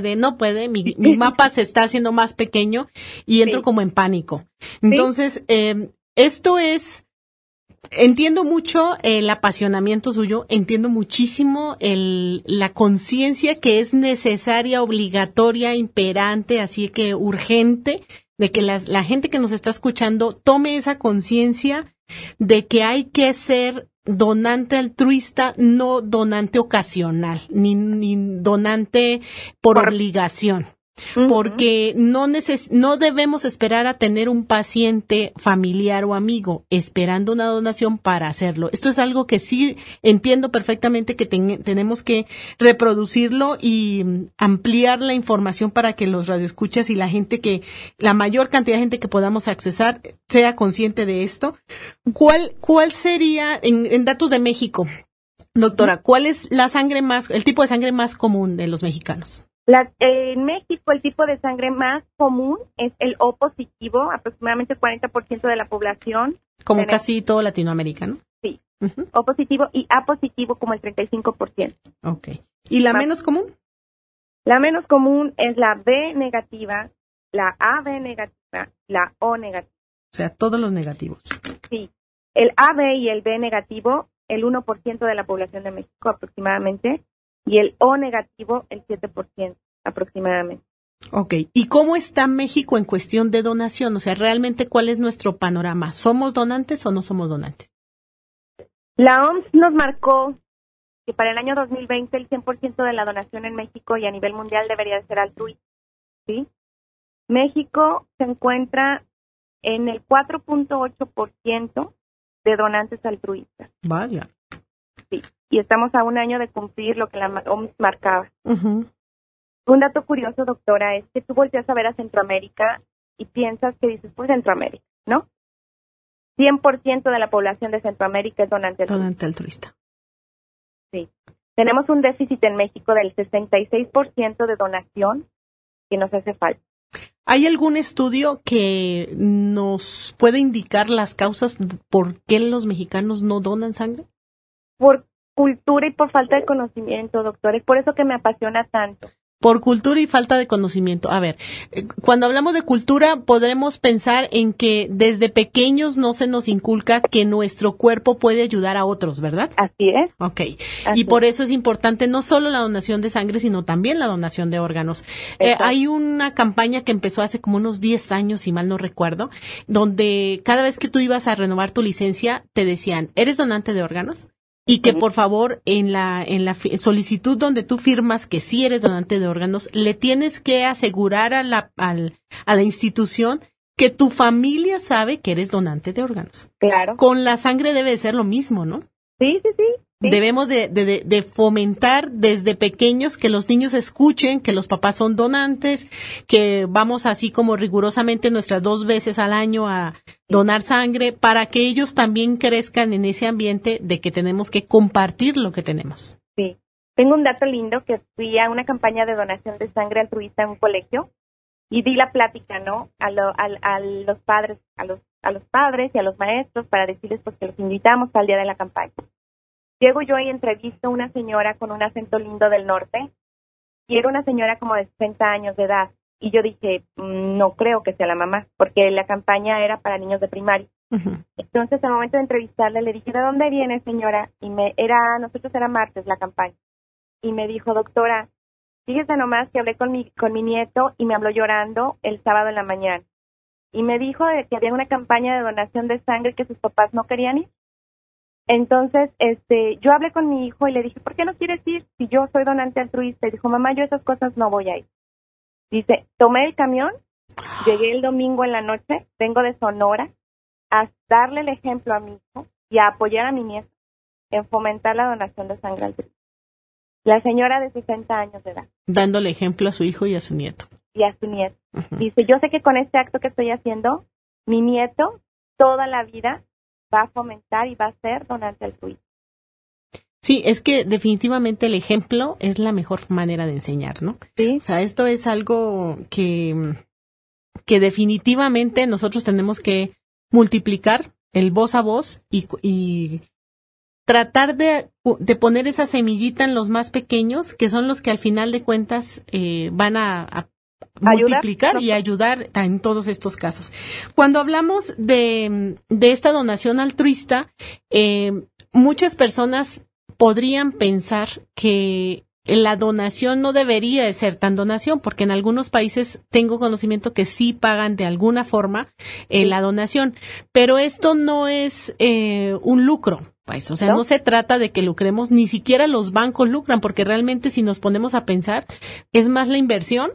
Speaker 4: mi mapa se está haciendo más pequeño y entro
Speaker 5: Sí.
Speaker 4: como en pánico. Entonces, esto es... Entiendo mucho el apasionamiento suyo, entiendo muchísimo la conciencia que es necesaria, obligatoria, imperante, así que urgente, de que la gente que nos está escuchando tome esa conciencia de que hay que ser donante altruista, no donante ocasional, ni donante por obligación. Porque no debemos esperar a tener un paciente familiar o amigo esperando una donación para hacerlo. Esto es algo que sí entiendo perfectamente que tenemos que reproducirlo y ampliar la información para que los radioescuchas y la mayor cantidad de gente que podamos accesar sea consciente de esto. ¿Cuál sería, en datos de México, doctora, cuál es el tipo de sangre más común de los mexicanos?
Speaker 5: En México, el tipo de sangre más común es el O positivo, aproximadamente 40% de la población.
Speaker 4: Como casi todo Latinoamérica, ¿no?
Speaker 5: Sí,
Speaker 4: Uh-huh.
Speaker 5: O positivo, y A positivo como el 35%.
Speaker 4: Okay. ¿Y la menos común?
Speaker 5: La menos común es la B negativa, la AB negativa, la O negativa.
Speaker 4: O sea, todos los negativos.
Speaker 5: Sí, el AB y el B negativo, el 1% de la población de México aproximadamente, y el O negativo, el 7% aproximadamente.
Speaker 4: Ok, ¿y cómo está México en cuestión de donación? O sea, realmente, ¿cuál es nuestro panorama? ¿Somos donantes o no somos donantes?
Speaker 5: La OMS nos marcó que para el año 2020 el 100% de la donación en México y a nivel mundial debería de ser altruista, ¿sí? México se encuentra en el 4.8% de donantes altruistas.
Speaker 4: Vaya.
Speaker 5: Sí, y estamos a un año de cumplir lo que la OMS marcaba.
Speaker 4: Uh-huh.
Speaker 5: Un dato curioso, doctora, es que tú volteas a ver a Centroamérica y piensas que dices, pues Centroamérica, ¿no? 100% de la población de Centroamérica es donante altruista.
Speaker 4: Donante altruista.
Speaker 5: Sí. Tenemos un déficit en México del 66% de donación que nos hace falta.
Speaker 4: ¿Hay algún estudio que nos puede indicar las causas por qué los mexicanos no donan sangre?
Speaker 5: Por cultura y por falta de conocimiento, doctor. Es por eso que me apasiona tanto.
Speaker 4: Por cultura y falta de conocimiento. A ver, cuando hablamos de cultura, podremos pensar en que desde pequeños no se nos inculca que nuestro cuerpo puede ayudar a otros, ¿verdad?
Speaker 5: Así es.
Speaker 4: Ok.
Speaker 5: Así
Speaker 4: Y por eso es importante no solo la donación de sangre, sino también la donación de órganos. Hay una campaña que empezó hace como unos 10 años, si mal no recuerdo, donde cada vez que tú ibas a renovar tu licencia, te decían, ¿eres donante de órganos? Y que por favor en la solicitud donde tú firmas que sí eres donante de órganos, le tienes que asegurar a la institución que tu familia sabe que eres donante de órganos.
Speaker 5: Claro.
Speaker 4: Con la sangre debe de ser lo mismo, ¿no?
Speaker 5: Sí.
Speaker 4: Debemos de fomentar desde pequeños que los niños escuchen que los papás son donantes, que vamos así como rigurosamente nuestras 2 veces al año a donar sangre, para que ellos también crezcan en ese ambiente de que tenemos que compartir lo que tenemos.
Speaker 5: Sí. Tengo un dato lindo, que fui a una campaña de donación de sangre altruista en un colegio y di la plática, ¿no? A los padres, a los padres y a los maestros, para decirles pues que los invitamos al día de la campaña. Llego yo y entrevisto a una señora con un acento lindo del norte, y era una señora como de 60 años de edad, y yo dije, no creo que sea la mamá, porque la campaña era para niños de primaria. Uh-huh. Entonces, al momento de entrevistarle, le dije, ¿de dónde viene, señora? Y nosotros era martes la campaña, y me dijo, doctora, fíjese nomás que hablé con mi nieto, y me habló llorando el sábado en la mañana, y me dijo que había una campaña de donación de sangre que sus papás no querían ir. Entonces, yo hablé con mi hijo y le dije, ¿por qué no quieres ir si yo soy donante altruista? Y dijo, mamá, yo esas cosas no voy a ir. Dice, tomé el camión, llegué el domingo en la noche, vengo de Sonora, a darle el ejemplo a mi hijo y a apoyar a mi nieto en fomentar la donación de sangre altruista. La señora de 60 años de edad.
Speaker 4: Dándole ejemplo a su hijo y a su nieto.
Speaker 5: Y a su nieto. Uh-huh. Dice, yo sé que con este acto que estoy haciendo, mi nieto toda la vida va a fomentar y va a ser donante altruista.
Speaker 4: Sí, es que definitivamente el ejemplo es la mejor manera de enseñar, ¿no?
Speaker 5: Sí.
Speaker 4: O sea, esto es algo que definitivamente nosotros tenemos que multiplicar el voz a voz y tratar de poner esa semillita en los más pequeños, que son los que al final de cuentas van a multiplicar y ayudar en todos estos casos. Cuando hablamos de esta donación altruista, muchas personas podrían pensar que la donación no debería de ser tan donación, porque en algunos países tengo conocimiento que sí pagan de alguna forma la donación, pero esto no es un lucro. Pues, o sea, no se trata de que lucremos, ni siquiera los bancos lucran, porque realmente si nos ponemos a pensar, es más la inversión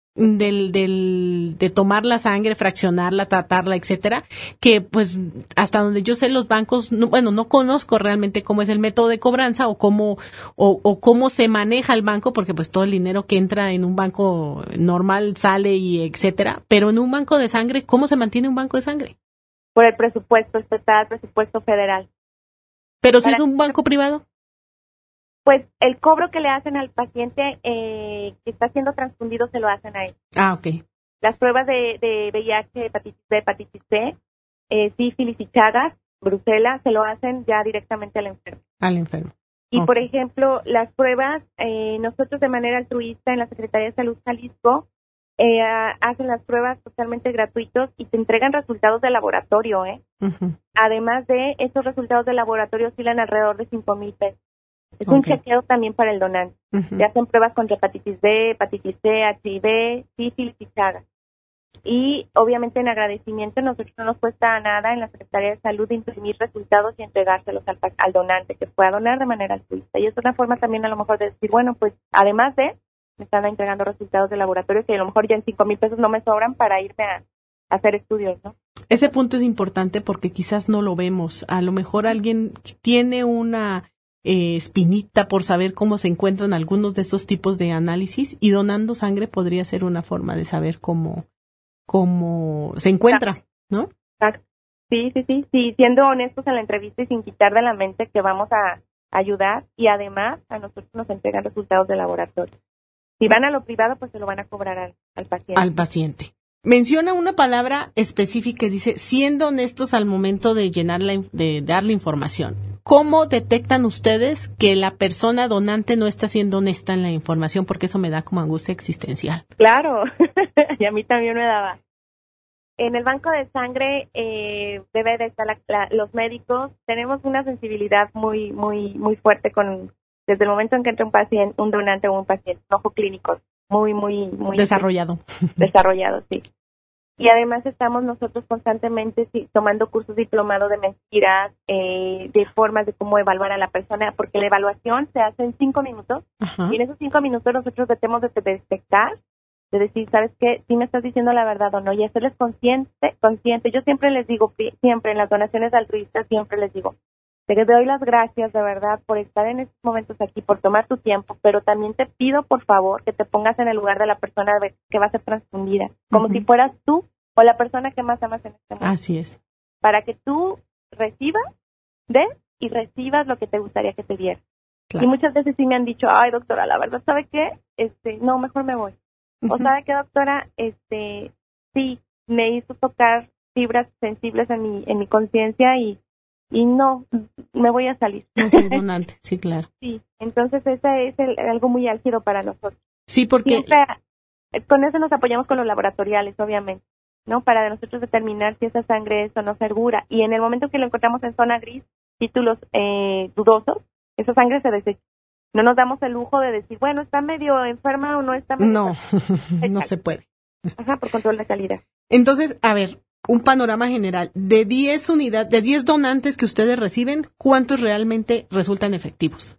Speaker 4: de tomar la sangre, fraccionarla, tratarla, etcétera, que pues hasta donde yo sé los bancos, no conozco realmente cómo es el método de cobranza o cómo se maneja el banco, porque pues todo el dinero que entra en un banco normal sale y etcétera, pero en un banco de sangre, ¿cómo se mantiene un banco de sangre?
Speaker 5: Por el presupuesto estatal, presupuesto federal.
Speaker 4: Pero si es un banco privado.
Speaker 5: Pues el cobro que le hacen al paciente que está siendo transfundido se lo hacen a él.
Speaker 4: Ah, ok.
Speaker 5: Las pruebas de VIH, hepatitis C, sífilis y Chagas, Brucela, se lo hacen ya directamente al enfermo.
Speaker 4: Al enfermo.
Speaker 5: Y por ejemplo, las pruebas, nosotros de manera altruista en la Secretaría de Salud Jalisco hacen las pruebas totalmente gratuitos y te entregan resultados de laboratorio, Uh-huh. Además de esos resultados de laboratorio oscilan alrededor de 5,000 pesos. Es un chequeo también para el donante. Uh-huh. Se hacen pruebas contra hepatitis B, hepatitis C, HIV, sífilis y Chagas. Y obviamente en agradecimiento, nosotros no nos cuesta nada en la Secretaría de Salud de imprimir resultados y entregárselos al donante que pueda donar de manera altruista. Y es una forma también a lo mejor de decir, bueno, pues además de, me están entregando resultados de laboratorio que a lo mejor ya en 5,000 pesos no me sobran para irme a hacer estudios, ¿no?
Speaker 4: Ese punto es importante porque quizás no lo vemos. A lo mejor alguien tiene una espinita por saber cómo se encuentran algunos de estos tipos de análisis y donando sangre podría ser una forma de saber cómo se encuentra, ¿no?
Speaker 5: Exacto. Sí, siendo honestos en la entrevista y sin quitar de la mente que vamos a ayudar y además a nosotros nos entregan resultados de laboratorio. Si van a lo privado, pues se lo van a cobrar al paciente.
Speaker 4: Al paciente. Menciona una palabra específica que dice, siendo honestos al momento de dar la información. ¿cómo detectan ustedes que la persona donante no está siendo honesta en la información? Porque eso me da como angustia existencial.
Speaker 5: Claro, y a mí también me daba. En el banco de sangre debe de estar los médicos. Tenemos una sensibilidad muy fuerte desde el momento en que entra un paciente, un donante o un paciente, un ojo clínico muy
Speaker 4: desarrollado.
Speaker 5: Desarrollado, sí. Y además estamos nosotros constantemente tomando cursos diplomados de mentiras, de formas de cómo evaluar a la persona, porque la evaluación se hace en 5 minutos.
Speaker 4: Ajá.
Speaker 5: Y en esos 5 minutos nosotros tratamos de detectar, de decir, ¿sabes qué? Si me estás diciendo la verdad o no, y hacerles consciente. Yo siempre les digo, siempre en las donaciones altruistas, siempre les digo, te doy las gracias de verdad por estar en estos momentos aquí, por tomar tu tiempo, pero también te pido, por favor, que te pongas en el lugar de la persona que va a ser transfundida, como si fueras tú o la persona que más amas en este momento.
Speaker 4: Así es.
Speaker 5: Para que tú recibas, y recibas lo que te gustaría que te diera.
Speaker 4: Claro.
Speaker 5: Y muchas veces sí me han dicho, ay, doctora, la verdad, ¿sabe qué? No, mejor me voy. O ¿sabe qué, doctora? Sí, me hizo tocar fibras sensibles en mi conciencia y no, me voy a salir.
Speaker 4: No soy donante, sí, claro.
Speaker 5: Sí, entonces ese es algo muy álgido para nosotros.
Speaker 4: Sí, porque...
Speaker 5: Siempre, con eso nos apoyamos con los laboratoriales, obviamente, ¿no? Para nosotros determinar si esa sangre es o no segura. Y en el momento que lo encontramos en zona gris, títulos dudosos, esa sangre se desecha. No nos damos el lujo de decir, bueno, está medio enferma o no está medio
Speaker 4: enferma. No se puede.
Speaker 5: Ajá, por control de calidad.
Speaker 4: Entonces, a ver, un panorama general. De 10 donantes que ustedes reciben, ¿cuántos realmente resultan efectivos?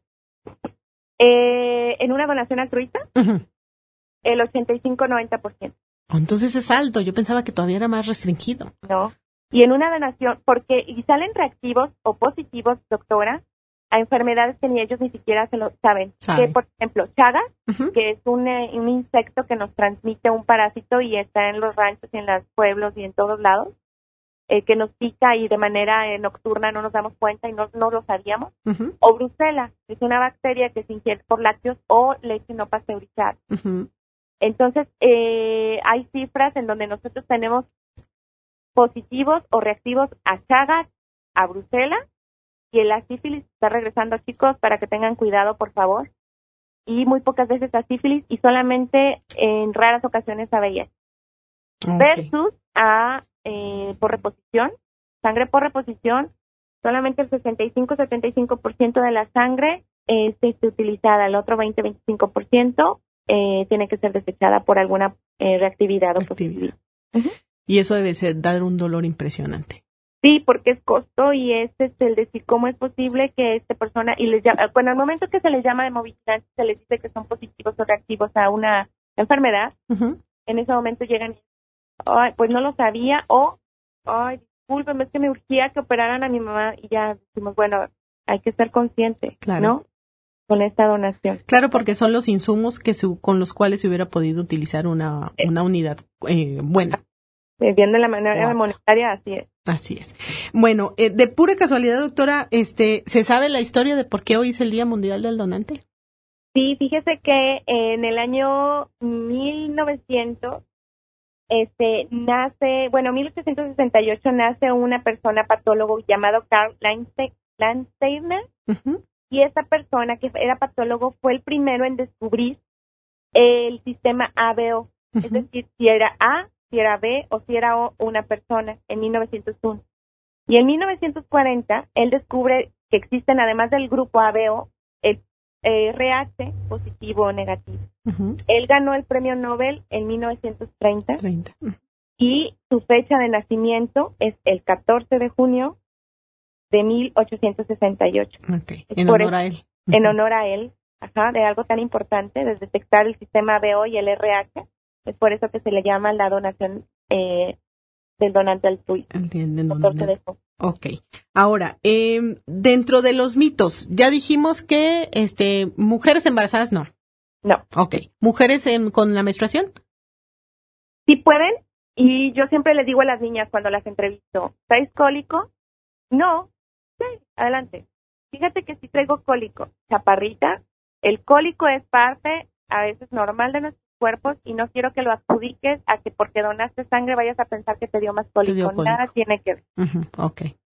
Speaker 5: En una donación altruista, el 85-90%.
Speaker 4: Entonces es alto. Yo pensaba que todavía era más restringido.
Speaker 5: No. Y en una donación, y salen reactivos o positivos, doctora, a enfermedades que ni ellos ni siquiera se lo saben. Que, por ejemplo, Chagas, que es un insecto que nos transmite un parásito y está en los ranchos y en los pueblos y en todos lados, que nos pica y de manera nocturna no nos damos cuenta y no lo sabíamos. O Brucela, que es una bacteria que se ingiere por lácteos o leche no pasteurizada. Entonces, hay cifras en donde nosotros tenemos positivos o reactivos a Chagas, a Brucela, y la sífilis está regresando, chicos, para que tengan cuidado, por favor. Y muy pocas veces a sífilis y solamente en raras ocasiones a VIH. Versus a por reposición, sangre por reposición, solamente el 65-75% de la sangre es utilizada, el otro 20-25% tiene que ser desechada por alguna reactividad o positividad.
Speaker 4: Y eso debe dar un dolor impresionante.
Speaker 5: Sí, porque es costo y es el decir cómo es posible que esta persona, y les llama, cuando al momento que se les llama de movilidad, se les dice que son positivos o reactivos a una enfermedad, en ese momento llegan y ay, pues no lo sabía, o ay, discúlpeme, es que me urgía que operaran a mi mamá, y ya decimos, bueno, hay que ser consciente,
Speaker 4: claro,
Speaker 5: ¿no? Con esta donación.
Speaker 4: Claro, porque son los insumos con los cuales se hubiera podido utilizar una unidad buena.
Speaker 5: Viendo la manera monetaria, así es.
Speaker 4: Así es. Bueno, de pura casualidad, doctora, ¿se sabe la historia de por qué hoy es el Día Mundial del Donante?
Speaker 5: Sí, fíjese que en el año 1868 nace una persona patólogo llamado Karl Landsteiner, y esta persona que era patólogo fue el primero en descubrir el sistema ABO, es decir, si era A, si era B o si era O una persona, en 1901. Y en 1940, él descubre que existen, además del grupo ABO, el RH positivo o negativo. Él ganó el premio Nobel en 1930 y su fecha de nacimiento es el 14 de junio de 1868.
Speaker 4: Okay. En honor a él.
Speaker 5: En honor a él, de algo tan importante, de detectar el sistema ABO y el RH. Es por eso que se le llama la donación del donante altruista.
Speaker 4: Ok. Ahora, dentro de los mitos, ya dijimos que mujeres embarazadas no.
Speaker 5: No.
Speaker 4: Ok. ¿Mujeres con la menstruación?
Speaker 5: Sí pueden, y yo siempre les digo a las niñas cuando las entrevisto, ¿traes cólico? No. Sí, adelante. Fíjate que sí traigo cólico. Chaparrita, el cólico es parte a veces normal de nuestros cuerpos y no quiero que lo adjudiques a que porque donaste sangre vayas a pensar que te dio más cólico. Nada tiene que ver.
Speaker 4: Okay.
Speaker 5: ¿Sí?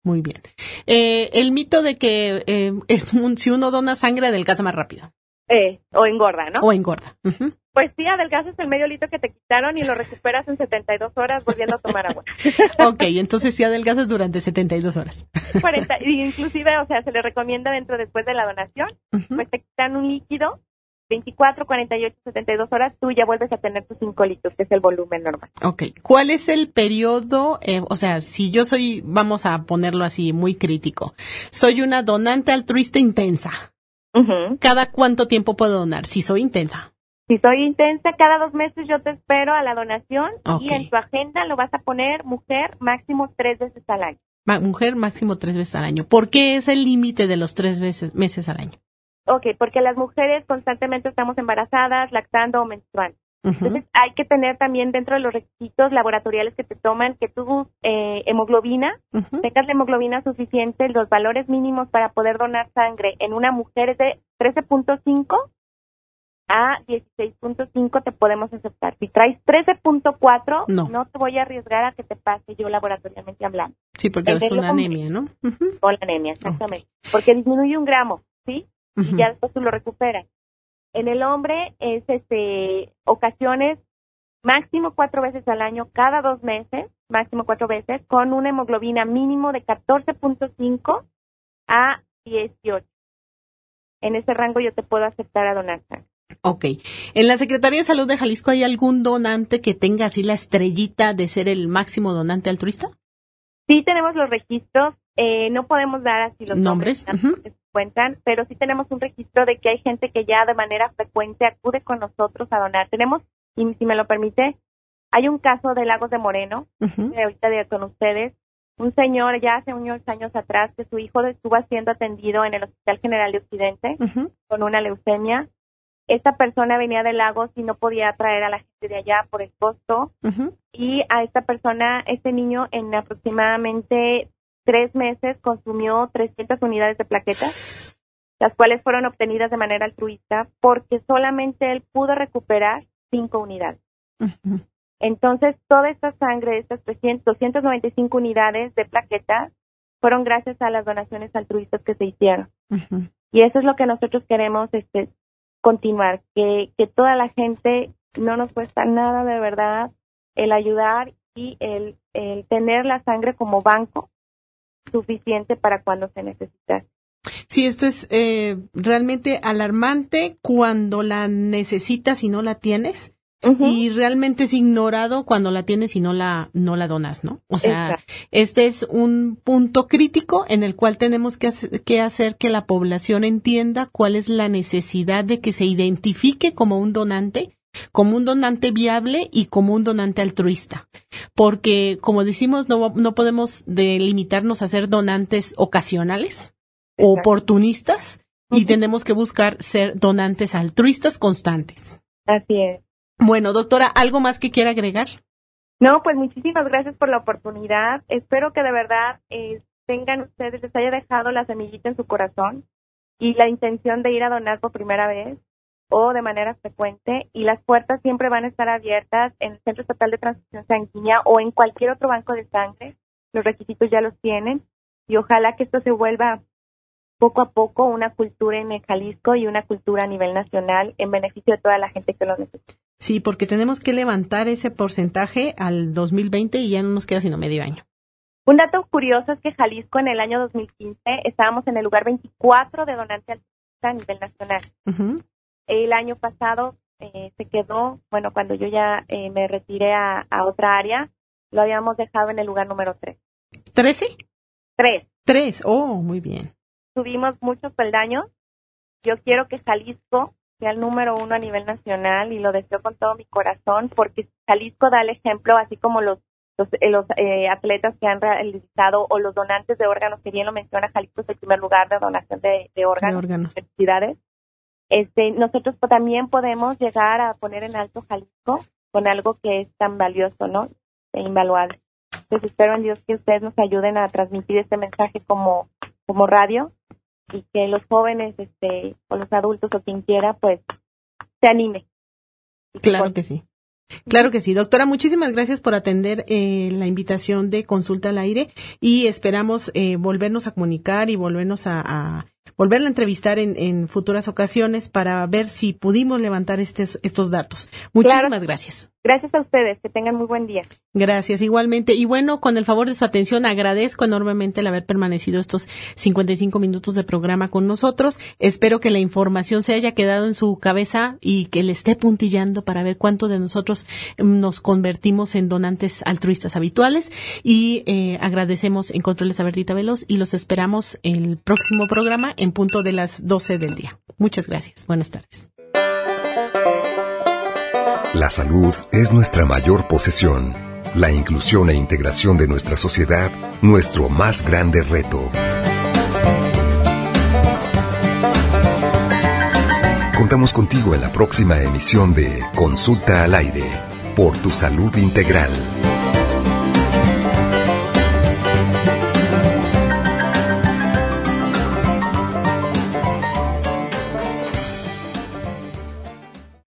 Speaker 4: Muy bien. El mito de que si uno dona sangre, adelgaza más rápido.
Speaker 5: O engorda, ¿no?
Speaker 4: O engorda. Uh-huh.
Speaker 5: Pues sí, adelgazas el medio litro que te quitaron y lo recuperas en 72 horas volviendo a tomar agua.
Speaker 4: Ok, entonces sí adelgazas durante 72 horas.
Speaker 5: 40, inclusive, o sea, se le recomienda después de la donación, uh-huh. Pues te quitan un líquido, 24, 48, 72 horas, tú ya vuelves a tener tus 5 litros, que es el volumen normal.
Speaker 4: Ok, ¿cuál es el periodo? O sea, si yo soy, vamos a ponerlo así, muy crítico, soy una donante altruista intensa. Uh-huh. ¿Cada cuánto tiempo puedo donar? Si soy intensa.
Speaker 5: Si soy intensa, cada 2 meses yo te espero a la donación, okay. Y en tu agenda lo vas a poner mujer máximo 3 veces al año.
Speaker 4: Mujer máximo 3 veces al año. ¿Por qué es el límite de los 3 meses al año?
Speaker 5: Ok, porque las mujeres constantemente estamos embarazadas, lactando o menstruando. Uh-huh. Entonces hay que tener también dentro de los requisitos laboratoriales que te toman que tu hemoglobina, uh-huh. Tengas la hemoglobina suficiente, los valores mínimos para poder donar sangre en una mujer es de 13.5 a 16.5 te podemos aceptar. Si traes 13.4, no te voy a arriesgar a que te pase yo laboratoriamente hablando.
Speaker 4: Sí, porque es una anemia, ¿no?
Speaker 5: Uh-huh. O la anemia, exactamente. Okay. Porque disminuye 1 gramo, ¿sí? Uh-huh. Y ya después tú lo recuperas. En el hombre es ocasiones máximo 4 veces al año, cada 2 meses, máximo 4 veces, con una hemoglobina mínimo de 14.5 a 18. En ese rango yo te puedo aceptar a donar sangre.
Speaker 4: Ok. ¿En la Secretaría de Salud de Jalisco hay algún donante que tenga así la estrellita de ser el máximo donante altruista?
Speaker 5: Sí, tenemos los registros. No podemos dar así los nombres
Speaker 4: uh-huh.
Speaker 5: que se cuentan, pero sí tenemos un registro de que hay gente que ya de manera frecuente acude con nosotros a donar. Tenemos, y si me lo permite, hay un caso de Lagos de Moreno, uh-huh. Ahorita con ustedes, un señor ya hace unos años atrás que su hijo estuvo siendo atendido en el Hospital General de Occidente uh-huh. con una leucemia. Esta persona venía de Lagos y no podía traer a la gente de allá por el costo. Uh-huh. Y a esta persona, este niño, en aproximadamente 3 meses consumió 300 unidades de plaquetas, las cuales fueron obtenidas de manera altruista porque solamente él pudo recuperar 5 unidades. Uh-huh. Entonces, toda esta sangre, estas 295 unidades de plaquetas, fueron gracias a las donaciones altruistas que se hicieron. Uh-huh. Y eso es lo que nosotros queremos continuar, que toda la gente, no nos cuesta nada de verdad el ayudar y el tener la sangre como banco suficiente para cuando se necesita.
Speaker 4: Sí, esto es realmente alarmante cuando la necesitas y no la tienes, uh-huh. Y realmente es ignorado cuando la tienes y no la donas, ¿no? O sea, exacto. Este es un punto crítico en el cual tenemos que hacer que la población entienda cuál es la necesidad de que se identifique como un donante viable y como un donante altruista. Porque, como decimos, no podemos delimitarnos a ser donantes ocasionales, exacto. Oportunistas, uh-huh. Y tenemos que buscar ser donantes altruistas constantes.
Speaker 5: Así es.
Speaker 4: Bueno, doctora, ¿algo más que quiera agregar?
Speaker 5: No, pues muchísimas gracias por la oportunidad. Espero que de verdad tengan ustedes, les haya dejado la semillita en su corazón y la intención de ir a donar por primera vez o de manera frecuente, y las puertas siempre van a estar abiertas en el Centro Estatal de Transfusión Sanguínea o en cualquier otro banco de sangre. Los requisitos ya los tienen y ojalá que esto se vuelva poco a poco una cultura en Jalisco y una cultura a nivel nacional en beneficio de toda la gente que lo necesita.
Speaker 4: Sí, porque tenemos que levantar ese porcentaje al 2020 y ya no nos queda sino medio año.
Speaker 5: Un dato curioso es que Jalisco en el año 2015 estábamos en el lugar 24 de donante altruista a nivel nacional. Uh-huh. El año pasado se quedó, bueno, cuando yo ya me retiré a otra área, lo habíamos dejado en el lugar número 3.
Speaker 4: ¿13?
Speaker 5: 3.
Speaker 4: 3, oh, muy bien.
Speaker 5: Subimos muchos peldaños. Yo quiero que Jalisco sea el número 1 a nivel nacional y lo deseo con todo mi corazón porque Jalisco da el ejemplo, así como los atletas que han realizado o los donantes de órganos, que bien lo menciona, Jalisco es el primer lugar de donación de órganos. Felicidades. Nosotros también podemos llegar a poner en alto Jalisco con algo que es tan valioso, ¿no? E invaluable. Entonces espero en Dios que ustedes nos ayuden a transmitir este mensaje como radio y que los jóvenes o los adultos o quien quiera pues se anime.
Speaker 4: Claro que sí. Claro que sí. Doctora, muchísimas gracias por atender la invitación de Consulta al Aire y esperamos volvernos a comunicar y volvernos a volverla a entrevistar en futuras ocasiones para ver si pudimos levantar estos datos. Muchísimas gracias.
Speaker 5: Gracias a ustedes, que tengan muy buen día.
Speaker 4: Gracias, igualmente. Y bueno, con el favor de su atención, agradezco enormemente el haber permanecido estos 55 minutos de programa con nosotros. Espero que la información se haya quedado en su cabeza y que le esté puntillando para ver cuánto de nosotros nos convertimos en donantes altruistas habituales. Y agradecemos en Controles a Bertita Veloz y los esperamos en el próximo programa en punto de las 12 del día. Muchas gracias. Buenas tardes.
Speaker 2: La salud es nuestra mayor posesión. La inclusión e integración de nuestra sociedad, nuestro más grande reto. Contamos contigo en la próxima emisión de Consulta al Aire, por tu salud integral.